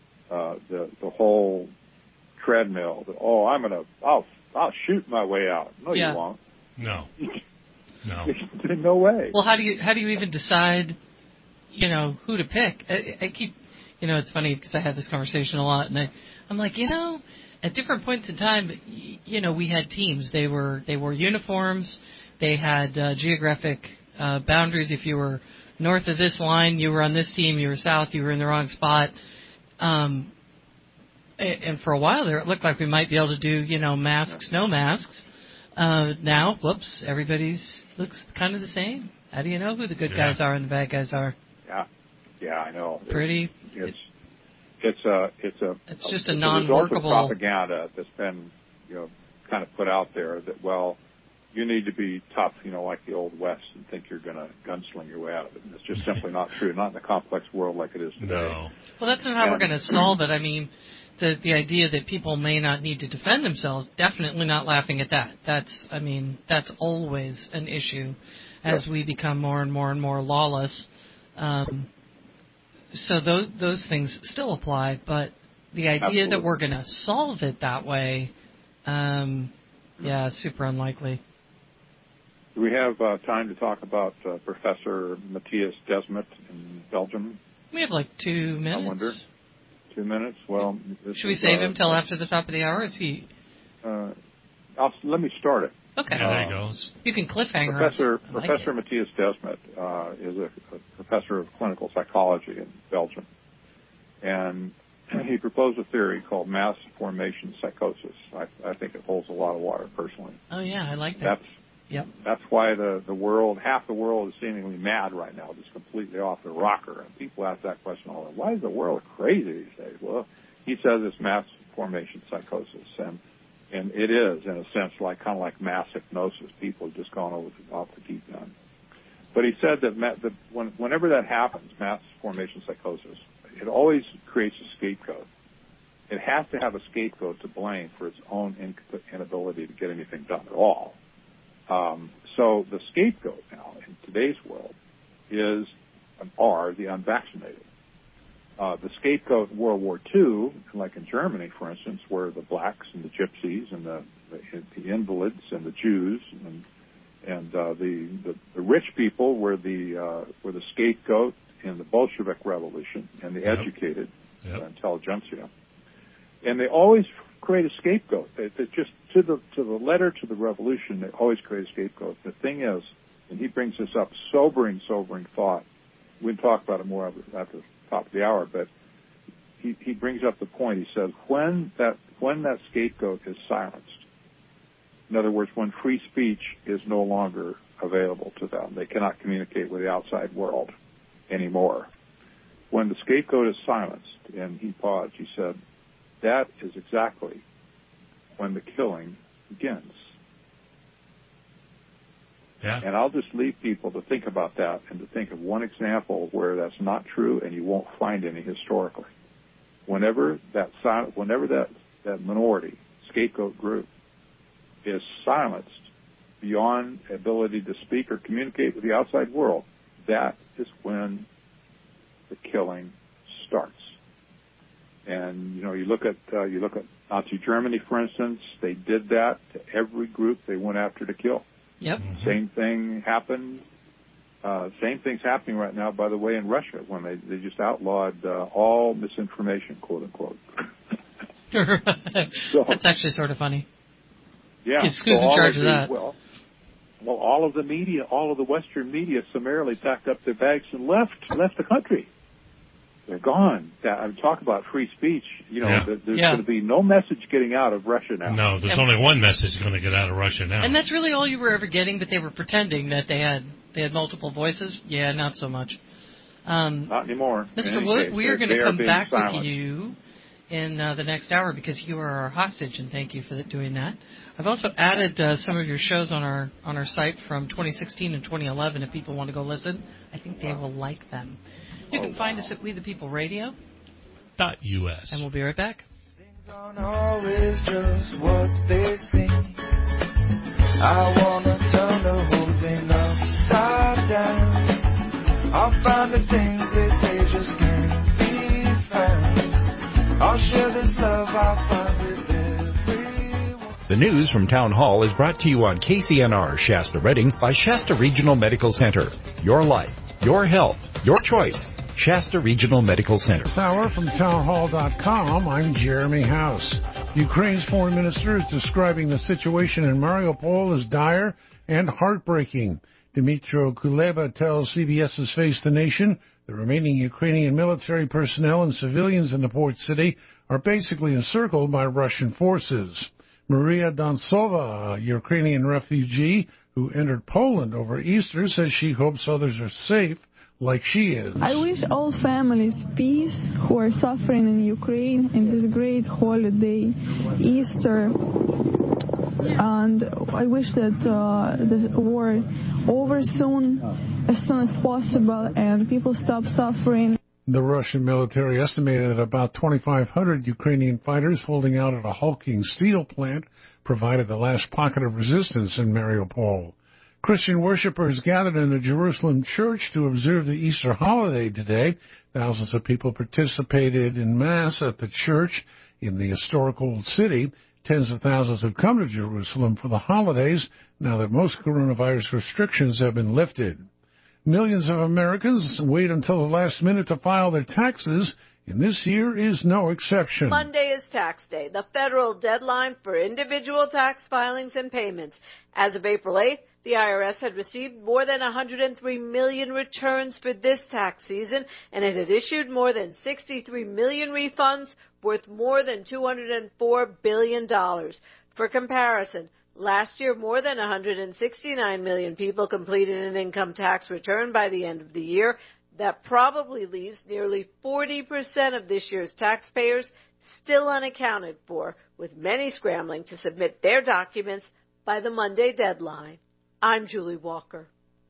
whole treadmill that, I'll shoot my way out. No, you won't. No. No. No way. Well, how do you even decide, who to pick? I keep, it's funny because I had this conversation a lot, and I'm like, at different points in time, we had teams. They wore uniforms. They had geographic boundaries. If you were north of this line, you were on this team. You were south, you were in the wrong spot. And for a while there, it looked like we might be able to do, masks, no masks. Now, whoops, everybody's looks kind of the same. How do you know who the good guys are and the bad guys are? Yeah, I know. It's just a result non-workable of propaganda that's been, kind of put out there that, you need to be tough, like the Old West, and think you're going to gunsling your way out of it. And it's just simply not true, not in a complex world like it is today. No. Well, that's not how we're going to solve it. I mean, the idea that people may not need to defend themselves, definitely not laughing at that. That's always an issue as we become more and more and more lawless. So those things still apply, but the idea that we're going to solve it that way, super unlikely. Do we have time to talk about Professor Matthias Desmet in Belgium? We have like 2 minutes. I wonder. 2 minutes? Well, should we save him till after the top of the hour? Is he? Let me start it. Okay. There he goes. You can cliffhanger. Professor Matthias Desmet is a professor of clinical psychology in Belgium, and he proposed a theory called mass formation psychosis. I think it holds a lot of water, personally. Oh yeah, I like that. That's why the world, half the world is seemingly mad right now, just completely off the rocker. And people ask that question all the time. Why is the world crazy these days? Well, he says it's mass formation psychosis, and it is, in a sense, kind of like mass hypnosis. People have just gone off the deep end. But he said that whenever that happens, mass formation psychosis, it always creates a scapegoat. It has to have a scapegoat to blame for its own inability to get anything done at all. So the scapegoat now in today's world are the unvaccinated. The scapegoat in World War II, like in Germany, for instance, were the blacks and the gypsies and the invalids and the Jews, and the rich people were the scapegoat in the Bolshevik Revolution, and the educated, the intelligentsia, and they always create a scapegoat. It's just to the letter to the revolution, they always create a scapegoat. The thing is, and he brings this up, sobering thought. We can talk about it more at the top of the hour, but he brings up the point. He says when that scapegoat is silenced, in other words, when free speech is no longer available to them, they cannot communicate with the outside world anymore. When the scapegoat is silenced, and he paused, he said, that is exactly when the killing begins. Yeah. And I'll just leave people to think about that and to think of one example where that's not true, and you won't find any historically. Whenever that minority, scapegoat group, is silenced beyond ability to speak or communicate with the outside world, that is when the killing starts. And you look at Nazi Germany, for instance. They did that to every group they went after to kill. Yep. Same thing happened. Same thing's happening right now, by the way, in Russia, when they just outlawed all misinformation, quote unquote. That's actually sort of funny. Yeah. Who's in charge of that? Well, all of the media, all of the Western media, summarily packed up their bags and left the country. They're gone. Talk about free speech. There's going to be no message getting out of Russia now. No, there's only one message going to get out of Russia now. And that's really all you were ever getting, but they were pretending that they had multiple voices. Yeah, not so much. Not anymore. Mr. Wood, we are going to come back with you in the next hour because you are our hostage, and thank you for doing that. I've also added some of your shows on our site from 2016 and 2011 if people want to go listen. I think they will like them. You can find us at WeThePeopleRadio.us. And we'll be right back. Things aren't always just what they seem. I want to turn the whole thing upside down. I'll find the things they say just can't be found. I'll share this love I find with everyone. The news from Town Hall is brought to you on KCNR Shasta Redding by Shasta Regional Medical Center. Your life, your health, your choice. Shasta Regional Medical Center. This hour from townhall.com, I'm Jeremy House. Ukraine's foreign minister is describing the situation in Mariupol as dire and heartbreaking. Dmytro Kuleba tells CBS's Face the Nation the remaining Ukrainian military personnel and civilians in the port city are basically encircled by Russian forces. Maria Dontsova, a Ukrainian refugee who entered Poland over Easter, says she hopes others are safe like she is. I wish all families peace who are suffering in Ukraine in this great holiday, Easter. And I wish that the war over soon as possible, and people stop suffering. The Russian military estimated that about 2,500 Ukrainian fighters holding out at a hulking steel plant provided the last pocket of resistance in Mariupol. Christian worshippers gathered in the Jerusalem church to observe the Easter holiday today. Thousands of people participated in Mass at the church in the historic old city. Tens of thousands have come to Jerusalem for the holidays now that most coronavirus restrictions have been lifted. Millions of Americans wait until the last minute to file their taxes, and this year is no exception. Monday is tax day, the federal deadline for individual tax filings and payments. As of April 8th, the IRS had received more than 103 million returns for this tax season, and it had issued more than 63 million refunds worth more than $204 billion. For comparison, last year, more than 169 million people completed an income tax return by the end of the year. That probably leaves nearly 40% of this year's taxpayers still unaccounted for, with many scrambling to submit their documents by the Monday deadline. I'm Julie Walker.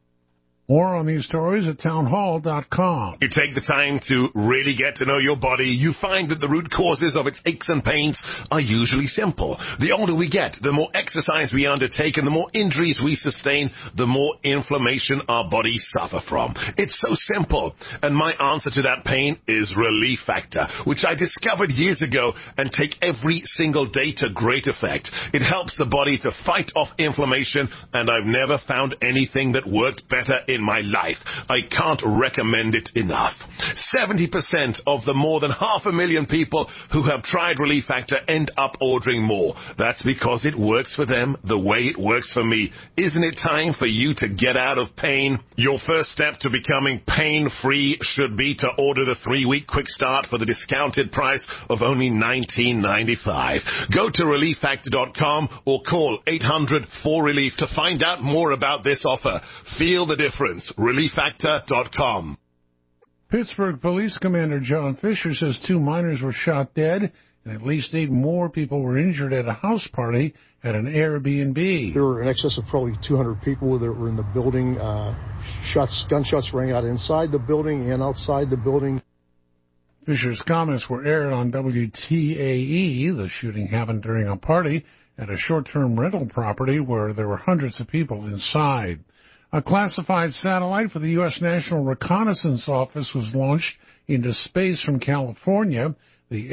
More on these stories at townhall.com. You take the time to really get to know your body, you find that the root causes of its aches and pains are usually simple. The older we get, the more exercise we undertake, and the more injuries we sustain, the more inflammation our bodies suffer from. It's so simple. And my answer to that pain is Relief Factor, which I discovered years ago and take every single day to great effect. It helps the body to fight off inflammation, and I've never found anything that worked better in my life. I can't recommend it enough. 70% of the more than 500,000 people who have tried Relief Factor end up ordering more. That's because it works for them the way it works for me. Isn't it time for you to get out of pain? Your first step to becoming pain-free should be to order the 3-week quick start for the discounted price of only $19.95. Go to ReliefFactor.com or call 800-4RELIEF to find out more about this offer. Feel the difference. ReliefFactor.com. Pittsburgh Police Commander John Fisher says 2 minors were shot dead and at least 8 more people were injured at a house party at an Airbnb. There were in excess of probably 200 people that were in the building. Gunshots rang out inside the building and outside the building. Fisher's comments were aired on WTAE. The shooting happened during a party at a short-term rental property where there were hundreds of people inside. A classified satellite for the U.S. National Reconnaissance Office was launched into space from California. The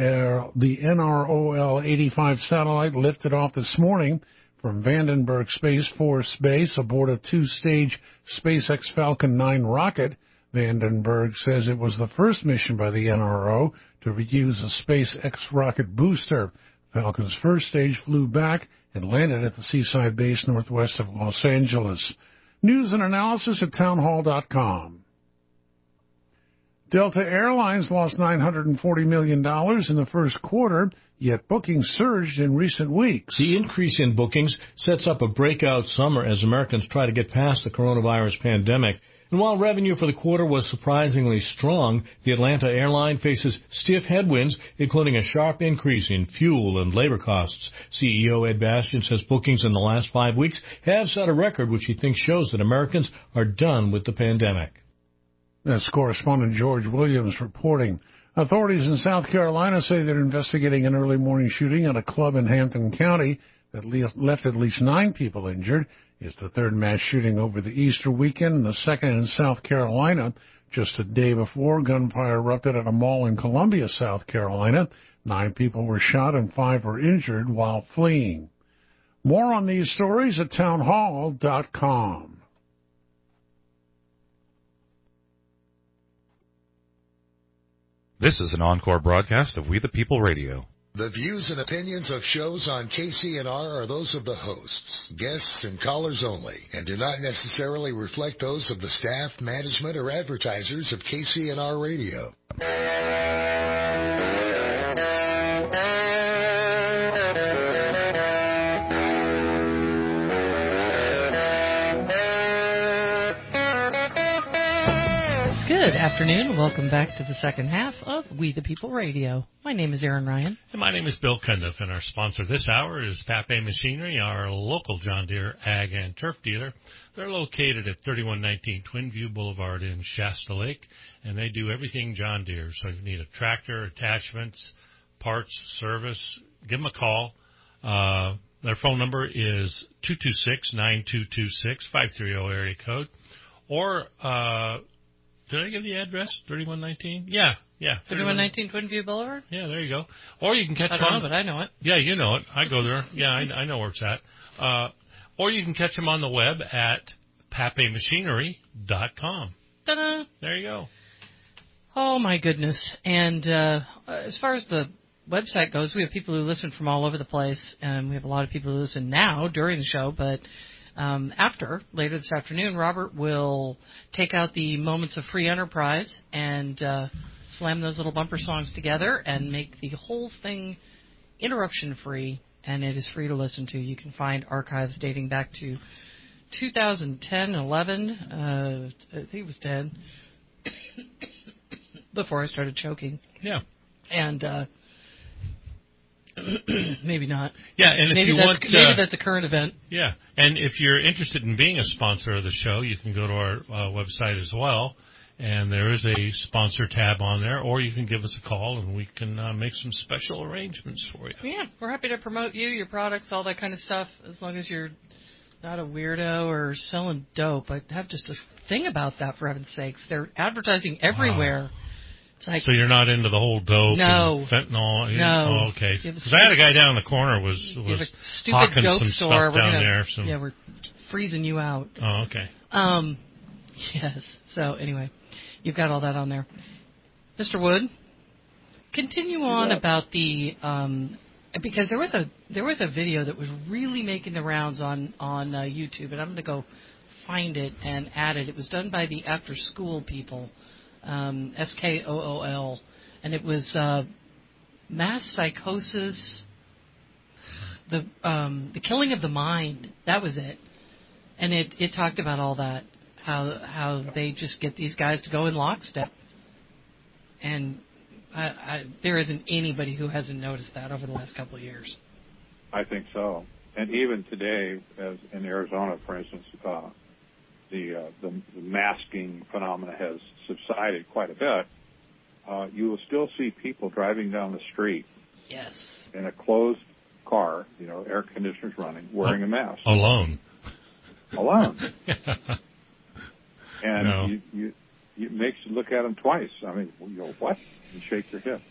NROL-85 satellite lifted off this morning from Vandenberg Space Force Base aboard a 2-stage SpaceX Falcon 9 rocket. Vandenberg says it was the first mission by the NRO to reuse a SpaceX rocket booster. Falcon's first stage flew back and landed at the Seaside Base northwest of Los Angeles. News and analysis at townhall.com. Delta Airlines lost $940 million in the first quarter, yet bookings surged in recent weeks. The increase in bookings sets up a breakout summer as Americans try to get past the coronavirus pandemic. And while revenue for the quarter was surprisingly strong, the Atlanta airline faces stiff headwinds, including a sharp increase in fuel and labor costs. CEO Ed Bastian says bookings in the last 5 weeks have set a record, which he thinks shows that Americans are done with the pandemic. That's correspondent George Williams reporting. Authorities in South Carolina say they're investigating an early morning shooting at a club in Hampton County that left at least 9 people injured. It's the third mass shooting over the Easter weekend and the second in South Carolina. Just a day before, gunfire erupted at a mall in Columbia, South Carolina. 9 people were shot and 5 were injured while fleeing. More on these stories at townhall.com. This is an encore broadcast of We the People Radio. The views and opinions of shows on KCNR are those of the hosts, guests, and callers only, and do not necessarily reflect those of the staff, management, or advertisers of KCNR Radio. Good afternoon. Welcome back to the second half of We the People Radio. My name is Aaron Ryan. And my name is Bill Cundiff, and our sponsor this hour is Pape Machinery, our local John Deere ag and turf dealer. They're located at 3119 Twin View Boulevard in Shasta Lake, and they do everything John Deere. So if you need a tractor, attachments, parts, service, give them a call. Their phone number is 226-9226, 530 area code. Or, did I give the address, 3119? Yeah. 3119 Twin View Boulevard? Yeah, there you go. Or you can catch them on. I don't know, but I know it. Yeah, you know it. I go there. Yeah, I know where it's at. Or you can catch them on the web at papemachinery.com. Ta-da! There you go. Oh, my goodness. And as far as the website goes, we have people who listen from all over the place, and we have a lot of people who listen now during the show, but later this afternoon, Robert will take out the Moments of Free Enterprise and slam those little bumper songs together and make the whole thing interruption-free, and it is free to listen to. You can find archives dating back to 2010, 11, I think it was 10, before I started choking. Yeah. And maybe not. Yeah, and if maybe that's a current event. Yeah, and if you're interested in being a sponsor of the show, you can go to our website as well, and there is a sponsor tab on there, or you can give us a call, and we can make some special arrangements for you. Yeah, we're happy to promote you, your products, all that kind of stuff, as long as you're not a weirdo or selling dope. I have just a thing about that, for heaven's sakes. They're advertising everywhere. Wow. So you're not into the whole dope and fentanyl? No. Oh, okay. Because I had a guy down in the corner was hawking some stuff down there. Yeah, we're freezing you out. Oh, okay. Yes. So anyway, you've got all that on there. Mr. Wood, continue on about the because there was a video that was really making the rounds on YouTube, and I'm going to go find it and add it. It was done by the After School people. SKOOL, and it was mass psychosis, the killing of the mind. That was it, and it talked about all that, how they just get these guys to go in lockstep, and there isn't anybody who hasn't noticed that over the last couple of years. I think so, and even today, as in Arizona, for instance. The masking phenomena has subsided quite a bit. You will still see people driving down the street. Yes. In a closed car, air conditioners running, wearing a mask. Alone. And it makes you look at them twice. I mean, what? You shake your head.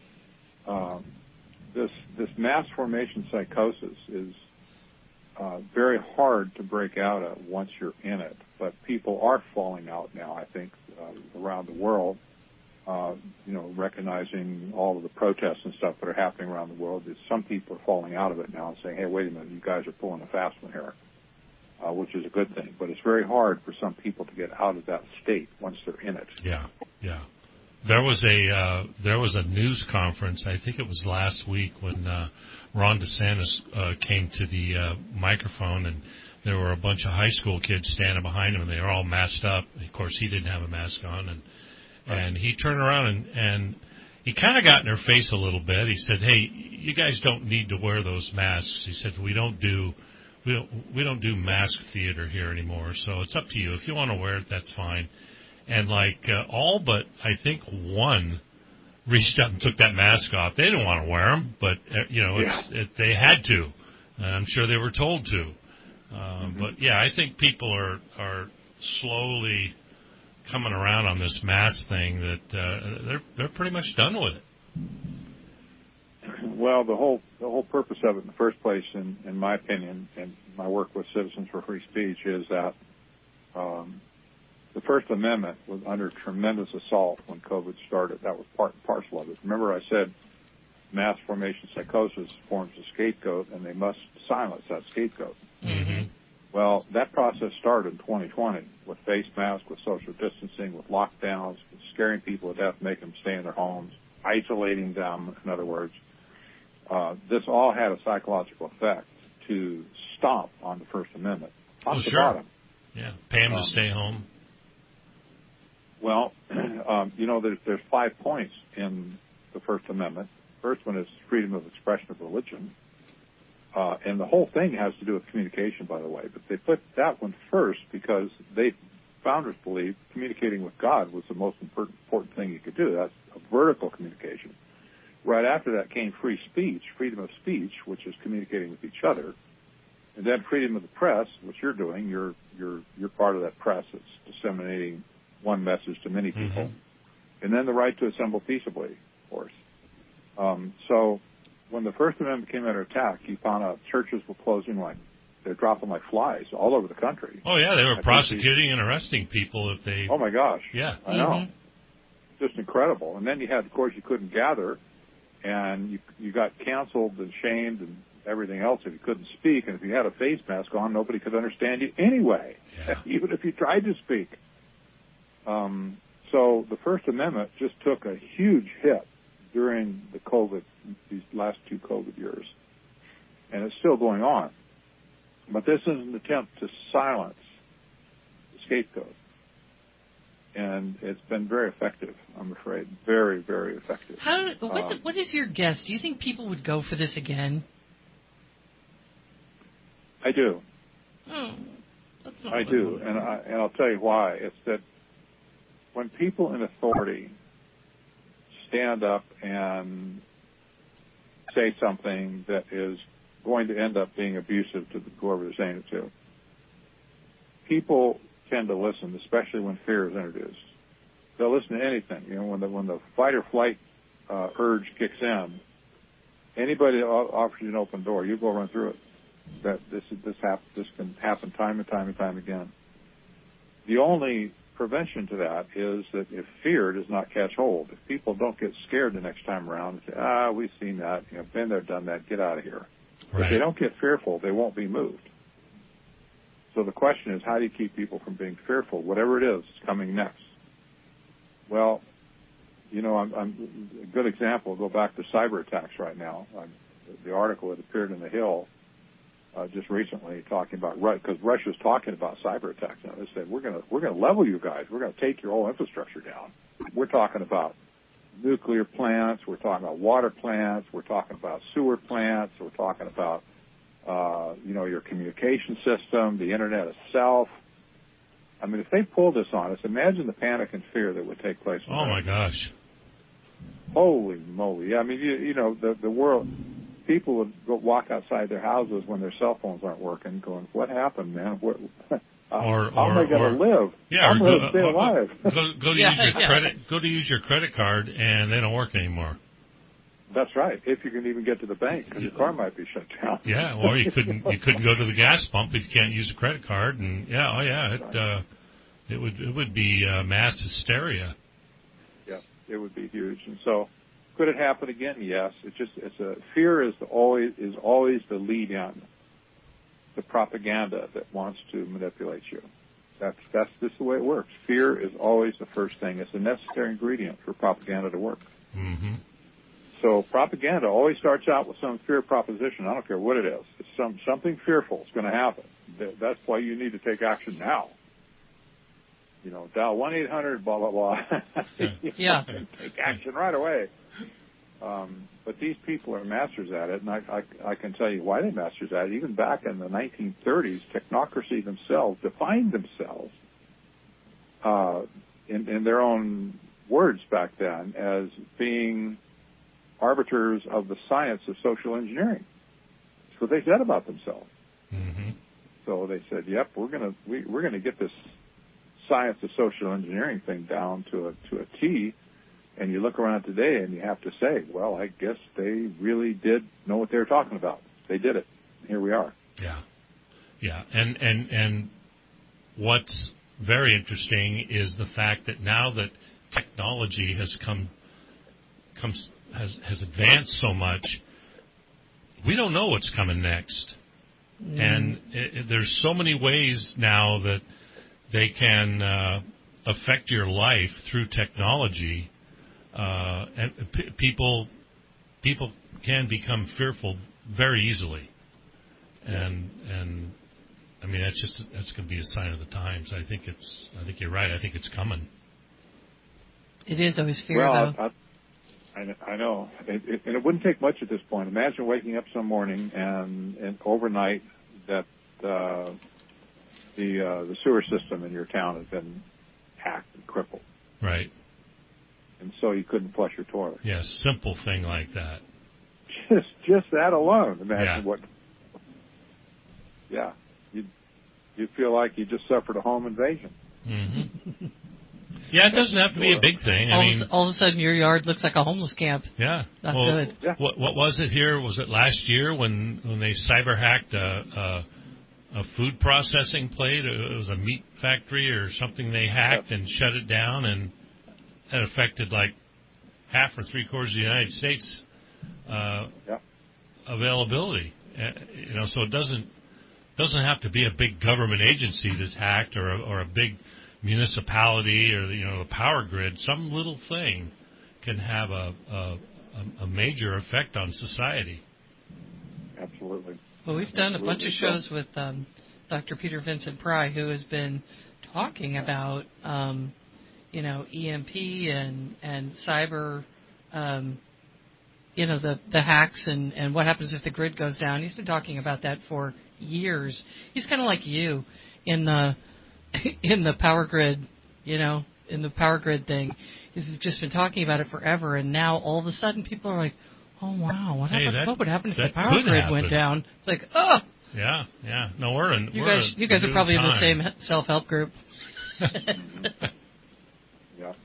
This mass formation psychosis is very hard to break out of once you're in it. But people are falling out now, I think, around the world, recognizing all of the protests and stuff that are happening around the world. Some people are falling out of it now and saying, hey, wait a minute, you guys are pulling a fast one here, which is a good thing. But it's very hard for some people to get out of that state once they're in it. Yeah. There was a news conference, I think it was last week, when Ron DeSantis came to the microphone, and there were a bunch of high school kids standing behind him, and they were all masked up. Of course, he didn't have a mask on, and he turned around and he kind of got in their face a little bit. He said, "Hey, you guys don't need to wear those masks." He said, "We don't do mask theater here anymore, so it's up to you. If you want to wear it, that's fine." And all but I think one reached up and took that mask off. They didn't want to wear them, but they had to. And I'm sure they were told to. But yeah, I think people are slowly coming around on this mask thing that they're pretty much done with it. Well, the whole purpose of it in the first place, in my opinion, and my work with Citizens for Free Speech, is that the First Amendment was under tremendous assault when COVID started. That was part and parcel of it. Remember I said mass formation psychosis forms a scapegoat, and they must silence that scapegoat. Mm-hmm. Well, that process started in 2020 with face masks, with social distancing, with lockdowns, with scaring people to death, making them stay in their homes, isolating them, in other words. This all had a psychological effect to stomp on the First Amendment. Top to bottom. Yeah, pay them to stay home. Well, there's 5 points in the First Amendment. First one is freedom of expression of religion. And the whole thing has to do with communication, by the way. But they put that one first because founders believed communicating with God was the most important thing you could do. That's a vertical communication. Right after that came free speech, freedom of speech, which is communicating with each other. And then freedom of the press, which you're doing. You're part of that press that's disseminating one message to many people. Mm-hmm. And then the right to assemble peaceably, of course. So when the First Amendment came under attack, you found out churches were closing they're dropping like flies all over the country. Oh, yeah, they were prosecuting and arresting people if they... Oh, my gosh. Yeah. I know. Just incredible. And then you had, of course, you couldn't gather, and you got canceled and shamed and everything else if you couldn't speak. And if you had a face mask on, nobody could understand you anyway, even if you tried to speak. So the First Amendment just took a huge hit during these last 2 COVID years. And it's still going on. But this is an attempt to silence the scapegoat. And it's been very effective, I'm afraid. Very, very effective. What is your guess? Do you think people would go for this again? I do. I do. And I'll tell you why. It's that when people in authority stand up and say something that is going to end up being abusive to whoever they're saying it to, people tend to listen, especially when fear is introduced. They'll listen to anything. When the fight or flight urge kicks in, anybody that offers you an open door, you go run through it. This can happen time and time and time again. The only prevention to that is that if fear does not catch hold, if people don't get scared the next time around and say, we've seen that, been there, done that, get out of here. Right. If they don't get fearful, they won't be moved. So the question is, how do you keep people from being fearful, whatever it is coming next? Well, I'm a good example. I'll go back to cyber attacks right now. The article that appeared in The Hill just recently talking about, because Russia's talking about cyber attacks now. They said, we're going to level you guys. We're going to take your whole infrastructure down. We're talking about nuclear plants. We're talking about water plants. We're talking about sewer plants. We're talking about, your communication system, the internet itself. I mean, if they pull this on us, imagine the panic and fear that would take place. Oh, my gosh. Holy moly. I mean, the world, people would walk outside their houses when their cell phones aren't working going, what happened, man? How am I going to live? Yeah, I'm going to stay alive. Go to use your credit card, and they don't work anymore. That's right. If you can even get to the bank, because your car might be shut down. Yeah, or you couldn't go to the gas pump if you can't use a credit card, and it would be mass hysteria. Yeah, it would be huge. And so, could it happen again? Yes. Fear is always the lead in, the propaganda that wants to manipulate you. That's just the way it works. Fear is always the first thing. It's a necessary ingredient for propaganda to work. Mm-hmm. So propaganda always starts out with some fear proposition. I don't care what it is. It's something fearful is going to happen. that's why you need to take action now. You know, dial 1-800 blah blah blah. Yeah. Take action right away. But these people are masters at it, and I can tell you why they're masters at it. Even back in the 1930s, technocracy themselves defined themselves in their own words back then as being arbiters of the science of social engineering. That's what they said about themselves. Mm-hmm. So they said, "Yep, we're gonna get this science of social engineering thing down to a T." And you look around today, and you have to say, "Well, I guess they really did know what they were talking about. They did it. Here we are." Yeah, yeah, and what's very interesting is the fact that now that technology has has advanced so much, we don't know what's coming next. And there's so many ways now that they can affect your life through technology, and people can become fearful very easily. And I mean that's going to be a sign of the times. I think you're right. I think it's coming. It is always fear, though. I know, and it wouldn't take much at this point. Imagine waking up some morning and overnight that the sewer system in your town has been hacked and crippled. Right. And so you couldn't flush your toilet. Yes, simple thing like that. Just that alone. Imagine what. Yeah, you'd feel like you just suffered a home invasion. Mm-hmm. Yeah, it doesn't have to be a big thing. All of a sudden, your yard looks like a homeless camp. Yeah, not good. Yeah. What was it here? Was it last year when they cyber hacked a food processing plant? It was a meat factory or something they hacked and shut it down, and that affected like half or three-quarters of the United States availability. So it doesn't have to be a big government agency that's hacked or a big municipality or the power grid. Some little thing can have a major effect on society. Absolutely. Well, we've done a bunch of shows with Dr. Peter Vincent Pry, who has been talking about EMP and cyber, the hacks and what happens if the grid goes down. He's been talking about that for years. He's kind of like you in the power grid, in the power grid thing. He's just been talking about it forever, and now all of a sudden people are like, "Oh wow, what would happen if the power grid went down?" It's like, oh. Yeah. No, we're in. You guys are probably in the same self-help group. Yeah.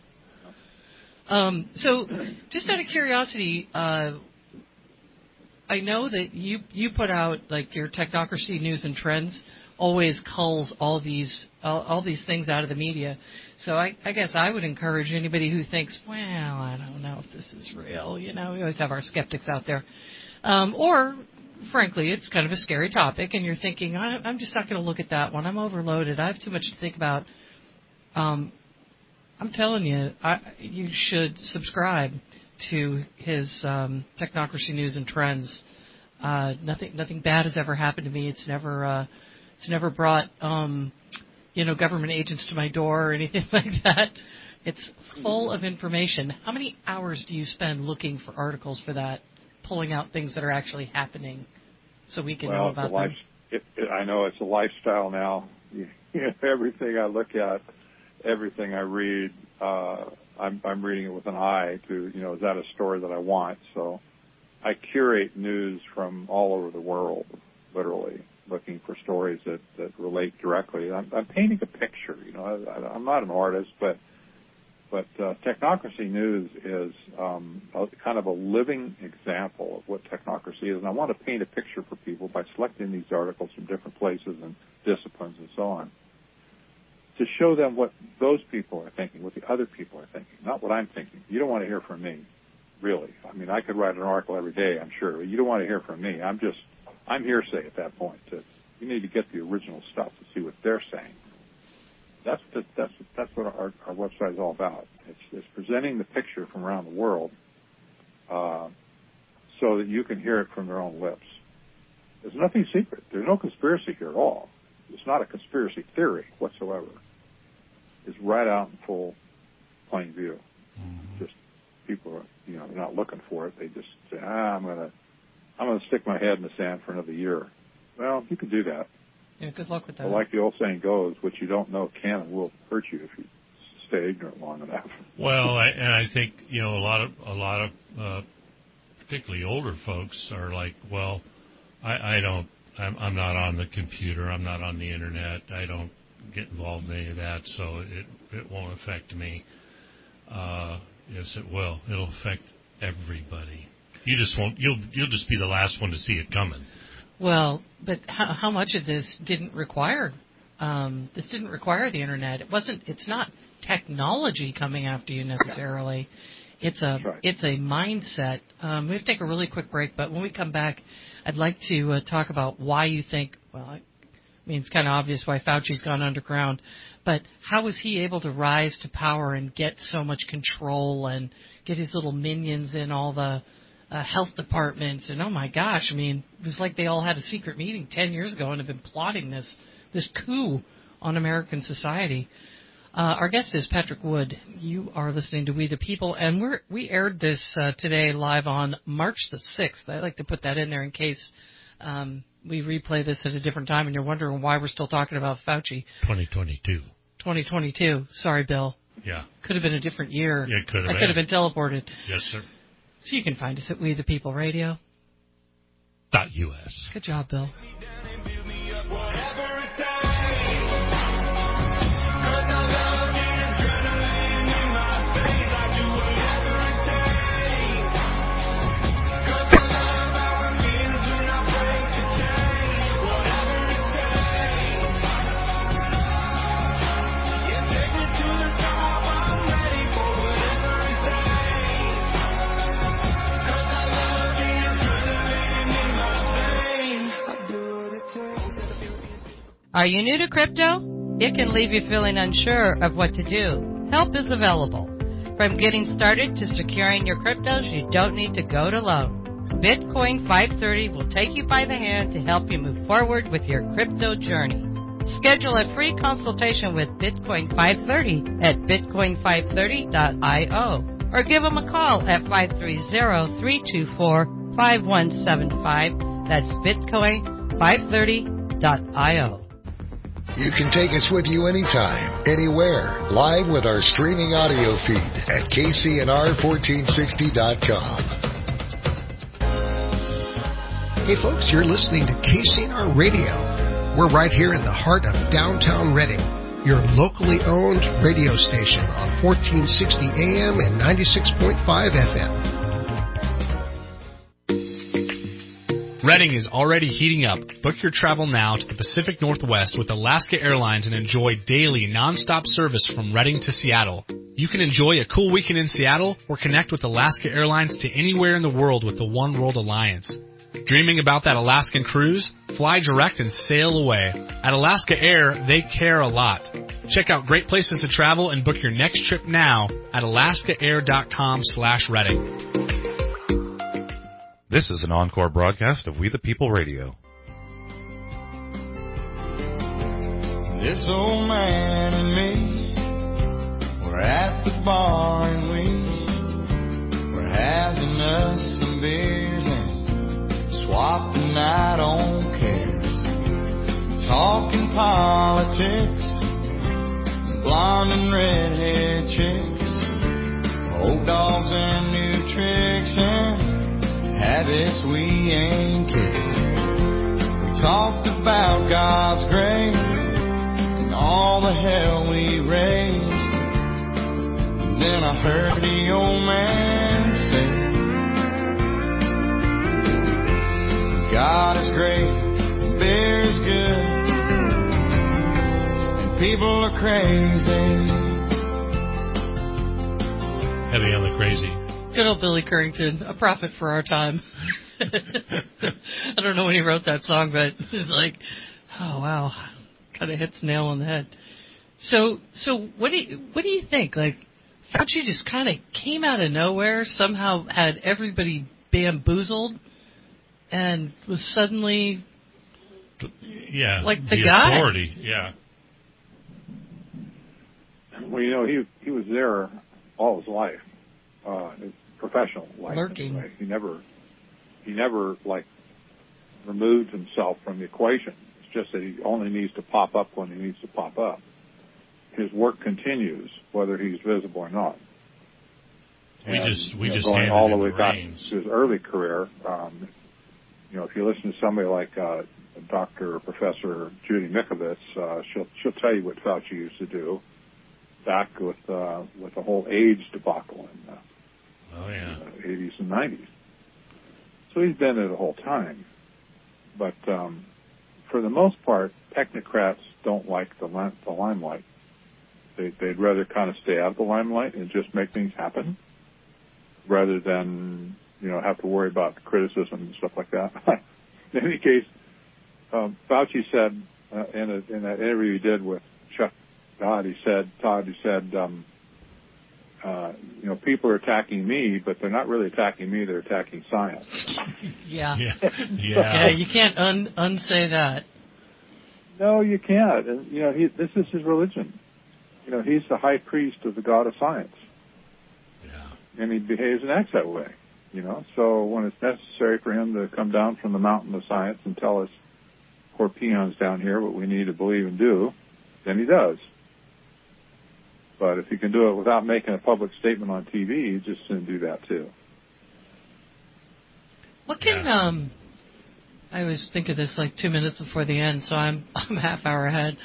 So, just out of curiosity, I know that you put out like your Technocracy News and Trends always culls all these things out of the media. So I guess I would encourage anybody who thinks, well, I don't know if this is real. We always have our skeptics out there, or frankly, it's kind of a scary topic, and you're thinking, I'm just not going to look at that one. I'm overloaded. I have too much to think about. I'm telling you, you should subscribe to his Technocracy News and Trends. Nothing bad has ever happened to me. It's never brought government agents to my door or anything like that. It's full of information. How many hours do you spend looking for articles for that, pulling out things that are actually happening so we can know about them? I know it's a lifestyle now. Everything I look at, everything I read, I'm reading it with an eye to, is that a story that I want? So I curate news from all over the world, literally, looking for stories that relate directly. I'm painting a picture. I'm not an artist, but Technocracy News is kind of a living example of what technocracy is, and I want to paint a picture for people by selecting these articles from different places and disciplines and so on, to show them what those people are thinking, what the other people are thinking, not what I'm thinking. You don't want to hear from me, really. I mean, I could write an article every day, I'm sure, but you don't want to hear from me. I'm hearsay at that point. You need to get the original stuff to see what they're saying. That's what our website is all about. It's presenting the picture from around the world so that you can hear it from their own lips. There's nothing secret. There's no conspiracy here at all. it's not a conspiracy theory whatsoever. It's right out in full plain view. Just people are, they're not looking for it. They just say, I'm gonna stick my head in the sand for another year. Well, you can do that. Yeah, good luck with that. But like the old saying goes, what you don't know can and will hurt you if you stay ignorant long enough. Well, I think a lot of particularly older folks are like, well, I'm not on the computer, I'm not on the internet, I don't get involved in any of that, so it won't affect me. Yes, it will. It'll affect everybody. You just won't. You'll just be the last one to see it coming. Well, but how much of this didn't require? This didn't require the internet. It's not technology coming after you necessarily. It's a mindset. We have to take a really quick break, but when we come back, I'd like to talk about why you think. Well, I mean, it's kind of obvious why Fauci's gone underground, but how was he able to rise to power and get so much control and get his little minions in all the health departments? And oh my gosh, I mean, it was like they all had a secret meeting 10 years ago and have been plotting this coup on American society. Our guest is Patrick Wood. You are listening to We the People, and we aired this today live on March the 6th. I like to put that in there in case we replay this at a different time and you're wondering why we're still talking about Fauci. 2022. Sorry, Bill. Yeah. Could have been a different year. Yeah, it could have been. I could have been teleported. Yes, sir. So you can find us at WeThePeopleRadio.us. Good job, Bill. Are you new to crypto? It can leave you feeling unsure of what to do. Help is available. From getting started to securing your cryptos, you don't need to go it alone. Bitcoin 530 will take you by the hand to help you move forward with your crypto journey. Schedule a free consultation with Bitcoin 530 at bitcoin530.io or give them a call at 530-324-5175. That's bitcoin530.io. You can take us with you anytime, anywhere, live with our streaming audio feed at KCNR1460.com. Hey folks, you're listening to KCNR Radio. We're right here in the heart of downtown Reading, your locally owned radio station on 1460 AM and 96.5 FM. Reading is already heating up. Book your travel now to the Pacific Northwest with Alaska Airlines and enjoy daily nonstop service from Reading to Seattle. You can enjoy a cool weekend in Seattle or connect with Alaska Airlines to anywhere in the world with the One World Alliance. Dreaming about that Alaskan cruise? Fly direct and sail away. At Alaska Air, they care a lot. Check out great places to travel and book your next trip now at alaskaair.com/Reading. This is an encore broadcast of We the People Radio. This old man and me, we're at the bar and we're having us some beers and swapping out on cares, talking politics, blonde and redhead chicks, old dogs and new tricks and habits we ain't kids. We talked about God's grace and all the hell we raised. And then I heard the old man say, God is great, beer is good, and people are crazy. Heavy on the crazy. Good old Billy Currington, a prophet for our time. I don't know when he wrote that song, but it's like, oh wow, kind of hits the nail on the head. So what do you think? Like, Fauci just kind of came out of nowhere, somehow had everybody bamboozled, and was suddenly Yeah, like the guy. guy. Authority, yeah. Well, he was there all his life, his professional life. Lurking. Anyway. He never like removed himself from the equation. It's just that he only needs to pop up when he needs to pop up. His work continues whether he's visible or not. We just going all the way back to his early career. If you listen to somebody like Dr. or Professor Judy Mikovits, she'll tell you what Fauci used to do back with the whole AIDS debacle in the 80s and 90s. So he's been there the whole time. But for the most part, technocrats don't like the limelight. They'd rather kind of stay out of the limelight and just make things happen rather than, have to worry about criticism and stuff like that. In any case, Fauci said in that interview he did with Chuck Todd, he said, people are attacking me, but they're not really attacking me, they're attacking science. Yeah. Yeah, you can't unsay that. No, you can't. And, this is his religion. He's the high priest of the God of science. Yeah. And he behaves and acts that way, So when it's necessary for him to come down from the mountain of science and tell us poor peons down here what we need to believe and do, then he does. But if he can do it without making a public statement on TV, he just soon do that too. What can I always think of this like 2 minutes before the end, so I'm a half hour ahead.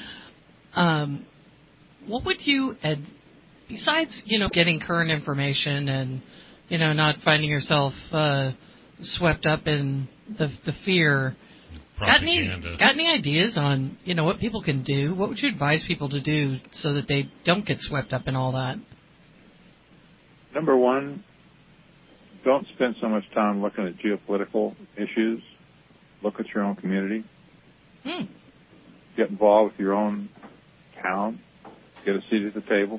What would you, besides getting current information and not finding yourself swept up in the fear? Got any ideas on what people can do? What would you advise people to do so that they don't get swept up in all that? Number one, don't spend so much time looking at geopolitical issues. Look at your own community. Get involved with your own town. Get a seat at the table.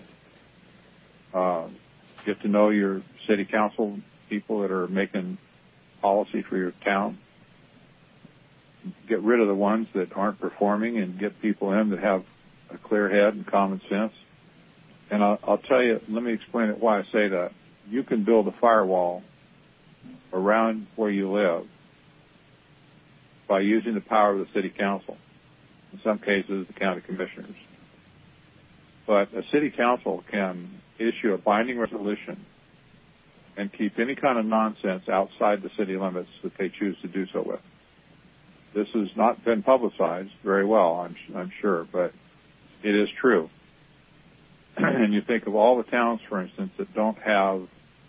Get to know your city council people that are making policy for your town. Get rid of the ones that aren't performing and get people in that have a clear head and common sense. And I'll tell you, let me explain it why I say that. You can build a firewall around where you live by using the power of the city council. In some cases, the county commissioners. But a city council can issue a binding resolution and keep any kind of nonsense outside the city limits that they choose to do so with. This has not been publicized very well, I'm sure, but it is true. And you think of all the towns, for instance, that don't have,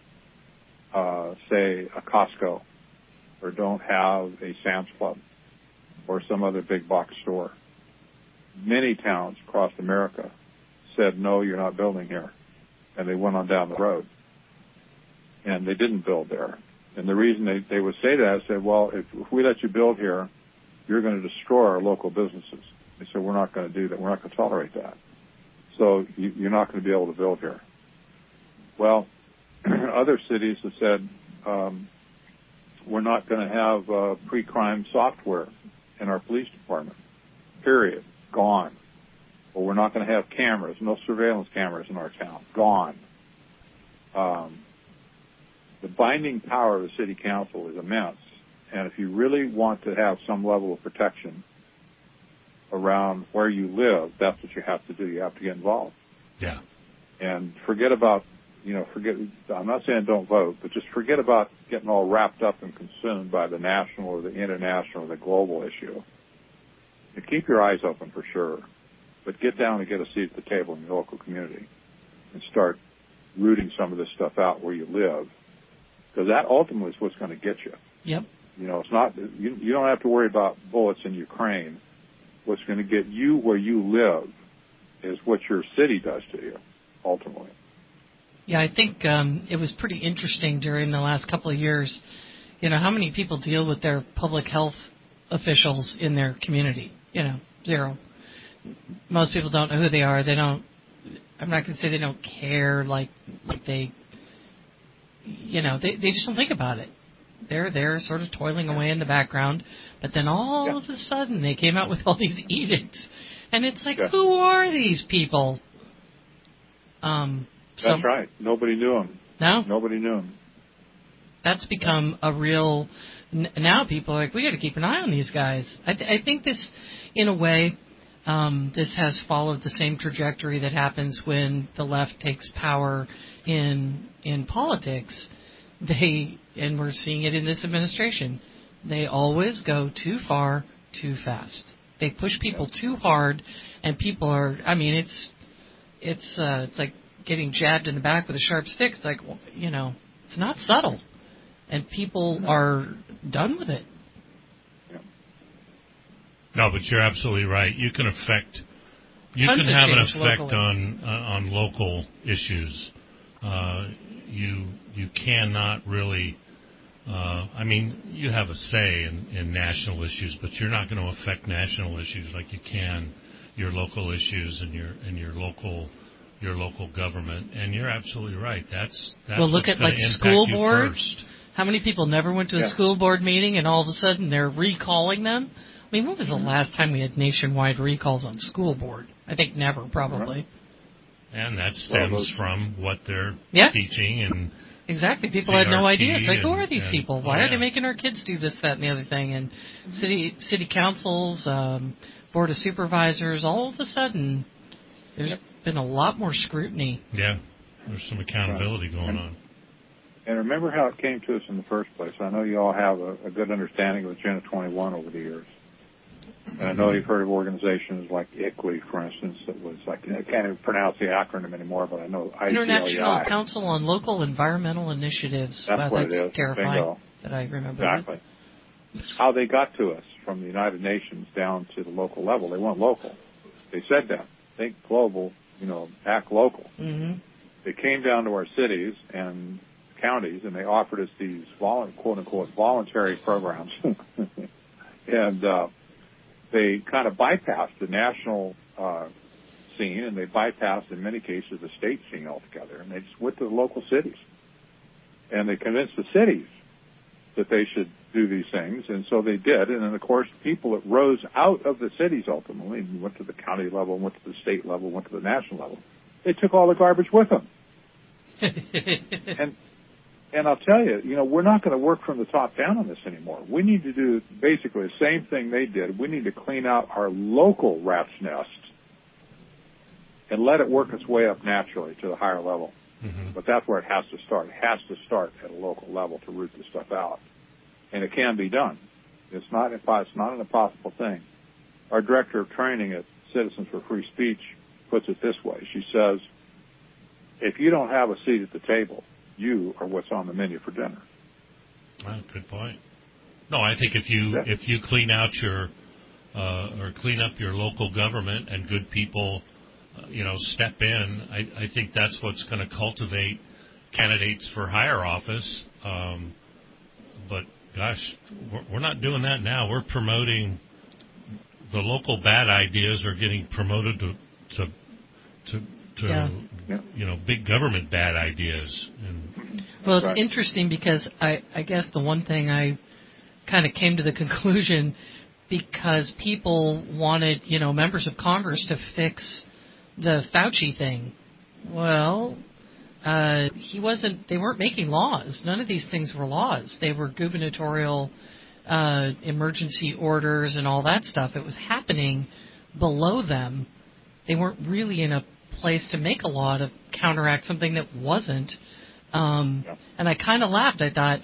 say, a Costco or don't have a Sam's Club or some other big box store. Many towns across America said, no, you're not building here. And they went on down the road. And they didn't build there. And the reason they would say that is, say, well, if we let you build here, you're going to destroy our local businesses. They said, we're not going to do that. We're not going to tolerate that. So you're not going to be able to build here. Well, other cities have said, we're not going to have pre-crime software in our police department. Period. Gone. Or we're not going to have cameras, no surveillance cameras in our town. Gone. The binding power of the city council is immense. And if you really want to have some level of protection around where you live, that's what you have to do. You have to get involved. Yeah. And forget about, I'm not saying don't vote, but just forget about getting all wrapped up and consumed by the national or the international or the global issue. And keep your eyes open for sure, but get down and get a seat at the table in your local community and start rooting some of this stuff out where you live, because that ultimately is what's going to get you. Yep. It's not, you don't have to worry about bullets in Ukraine. What's going to get you where you live is what your city does to you, ultimately. Yeah, I think it was pretty interesting during the last couple of years, how many people deal with their public health officials in their community. Zero. Most people don't know who they are. They don't, I'm not going to say they don't care like they, they just don't think about it. they're there sort of toiling away in the background, but then all of a sudden they came out with all these edicts, and it's like, who are these people? That's right. Nobody knew them. No? Nobody knew them. That's become a real... Now people are like, we got to keep an eye on these guys. I think this, in a way, this has followed the same trajectory that happens when the left takes power in politics. And we're seeing it in this administration, they always go too far, too fast. They push people too hard, and people are, I mean, it's like getting jabbed in the back with a sharp stick. It's like, it's not subtle. And people are done with it. No, but you're absolutely right. You can have an effect on local issues. You cannot really. You have a say in national issues, but you're not going to affect national issues like you can your local issues and your local government. And you're absolutely right. That's well, look at like school boards. First. How many people never went to a school board meeting and all of a sudden they're recalling them? I mean, when was the last time we had nationwide recalls on school board? I think never, probably. And that stems from what they're teaching and exactly. People CRT had no idea. It's like, who are these people? Why are they making our kids do this, that, and the other thing? And city councils, board of supervisors, all of a sudden, there's been a lot more scrutiny. Yeah, there's some accountability going on. And remember how it came to us in the first place. I know you all have a good understanding of Agenda 21 over the years. And I know you've heard of organizations like ICLEI, for instance, that was like, I can't even pronounce the acronym anymore, but I know ICLEI. International Council on Local Environmental Initiatives. That's what it is. Terrifying. Bingo. That I remember. Exactly. How they got to us from the United Nations down to the local level. They weren't local. They said that. Think global, act local. Mm-hmm. They came down to our cities and counties, and they offered us these quote-unquote voluntary programs. And they kind of bypassed the national scene, and they bypassed, in many cases, the state scene altogether. And they just went to the local cities. And they convinced the cities that they should do these things, and so they did. And then, of course, people that rose out of the cities ultimately and went to the county level, went to the state level, went to the national level, they took all the garbage with them. And I'll tell you, we're not going to work from the top down on this anymore. We need to do basically the same thing they did. We need to clean out our local rat's nest and let it work its way up naturally to the higher level. Mm-hmm. But that's where it has to start. It has to start at a local level to root this stuff out. And it can be done. It's not an impossible thing. Our director of training at Citizens for Free Speech puts it this way. She says, if you don't have a seat at the table, you are what's on the menu for dinner. Well, good point. No, I think if you clean out or clean up your local government and good people, step in, I think that's what's going to cultivate candidates for higher office. But gosh, we're not doing that now. We're promoting the local bad ideas are getting promoted to big government bad ideas. Well, it's interesting because I guess the one thing I kind of came to the conclusion because people wanted, members of Congress to fix the Fauci thing. Well, they weren't making laws. None of these things were laws. They were gubernatorial emergency orders and all that stuff. It was happening below them. They weren't really in a place to make a law to counteract something that wasn't. And I kind of laughed. I thought,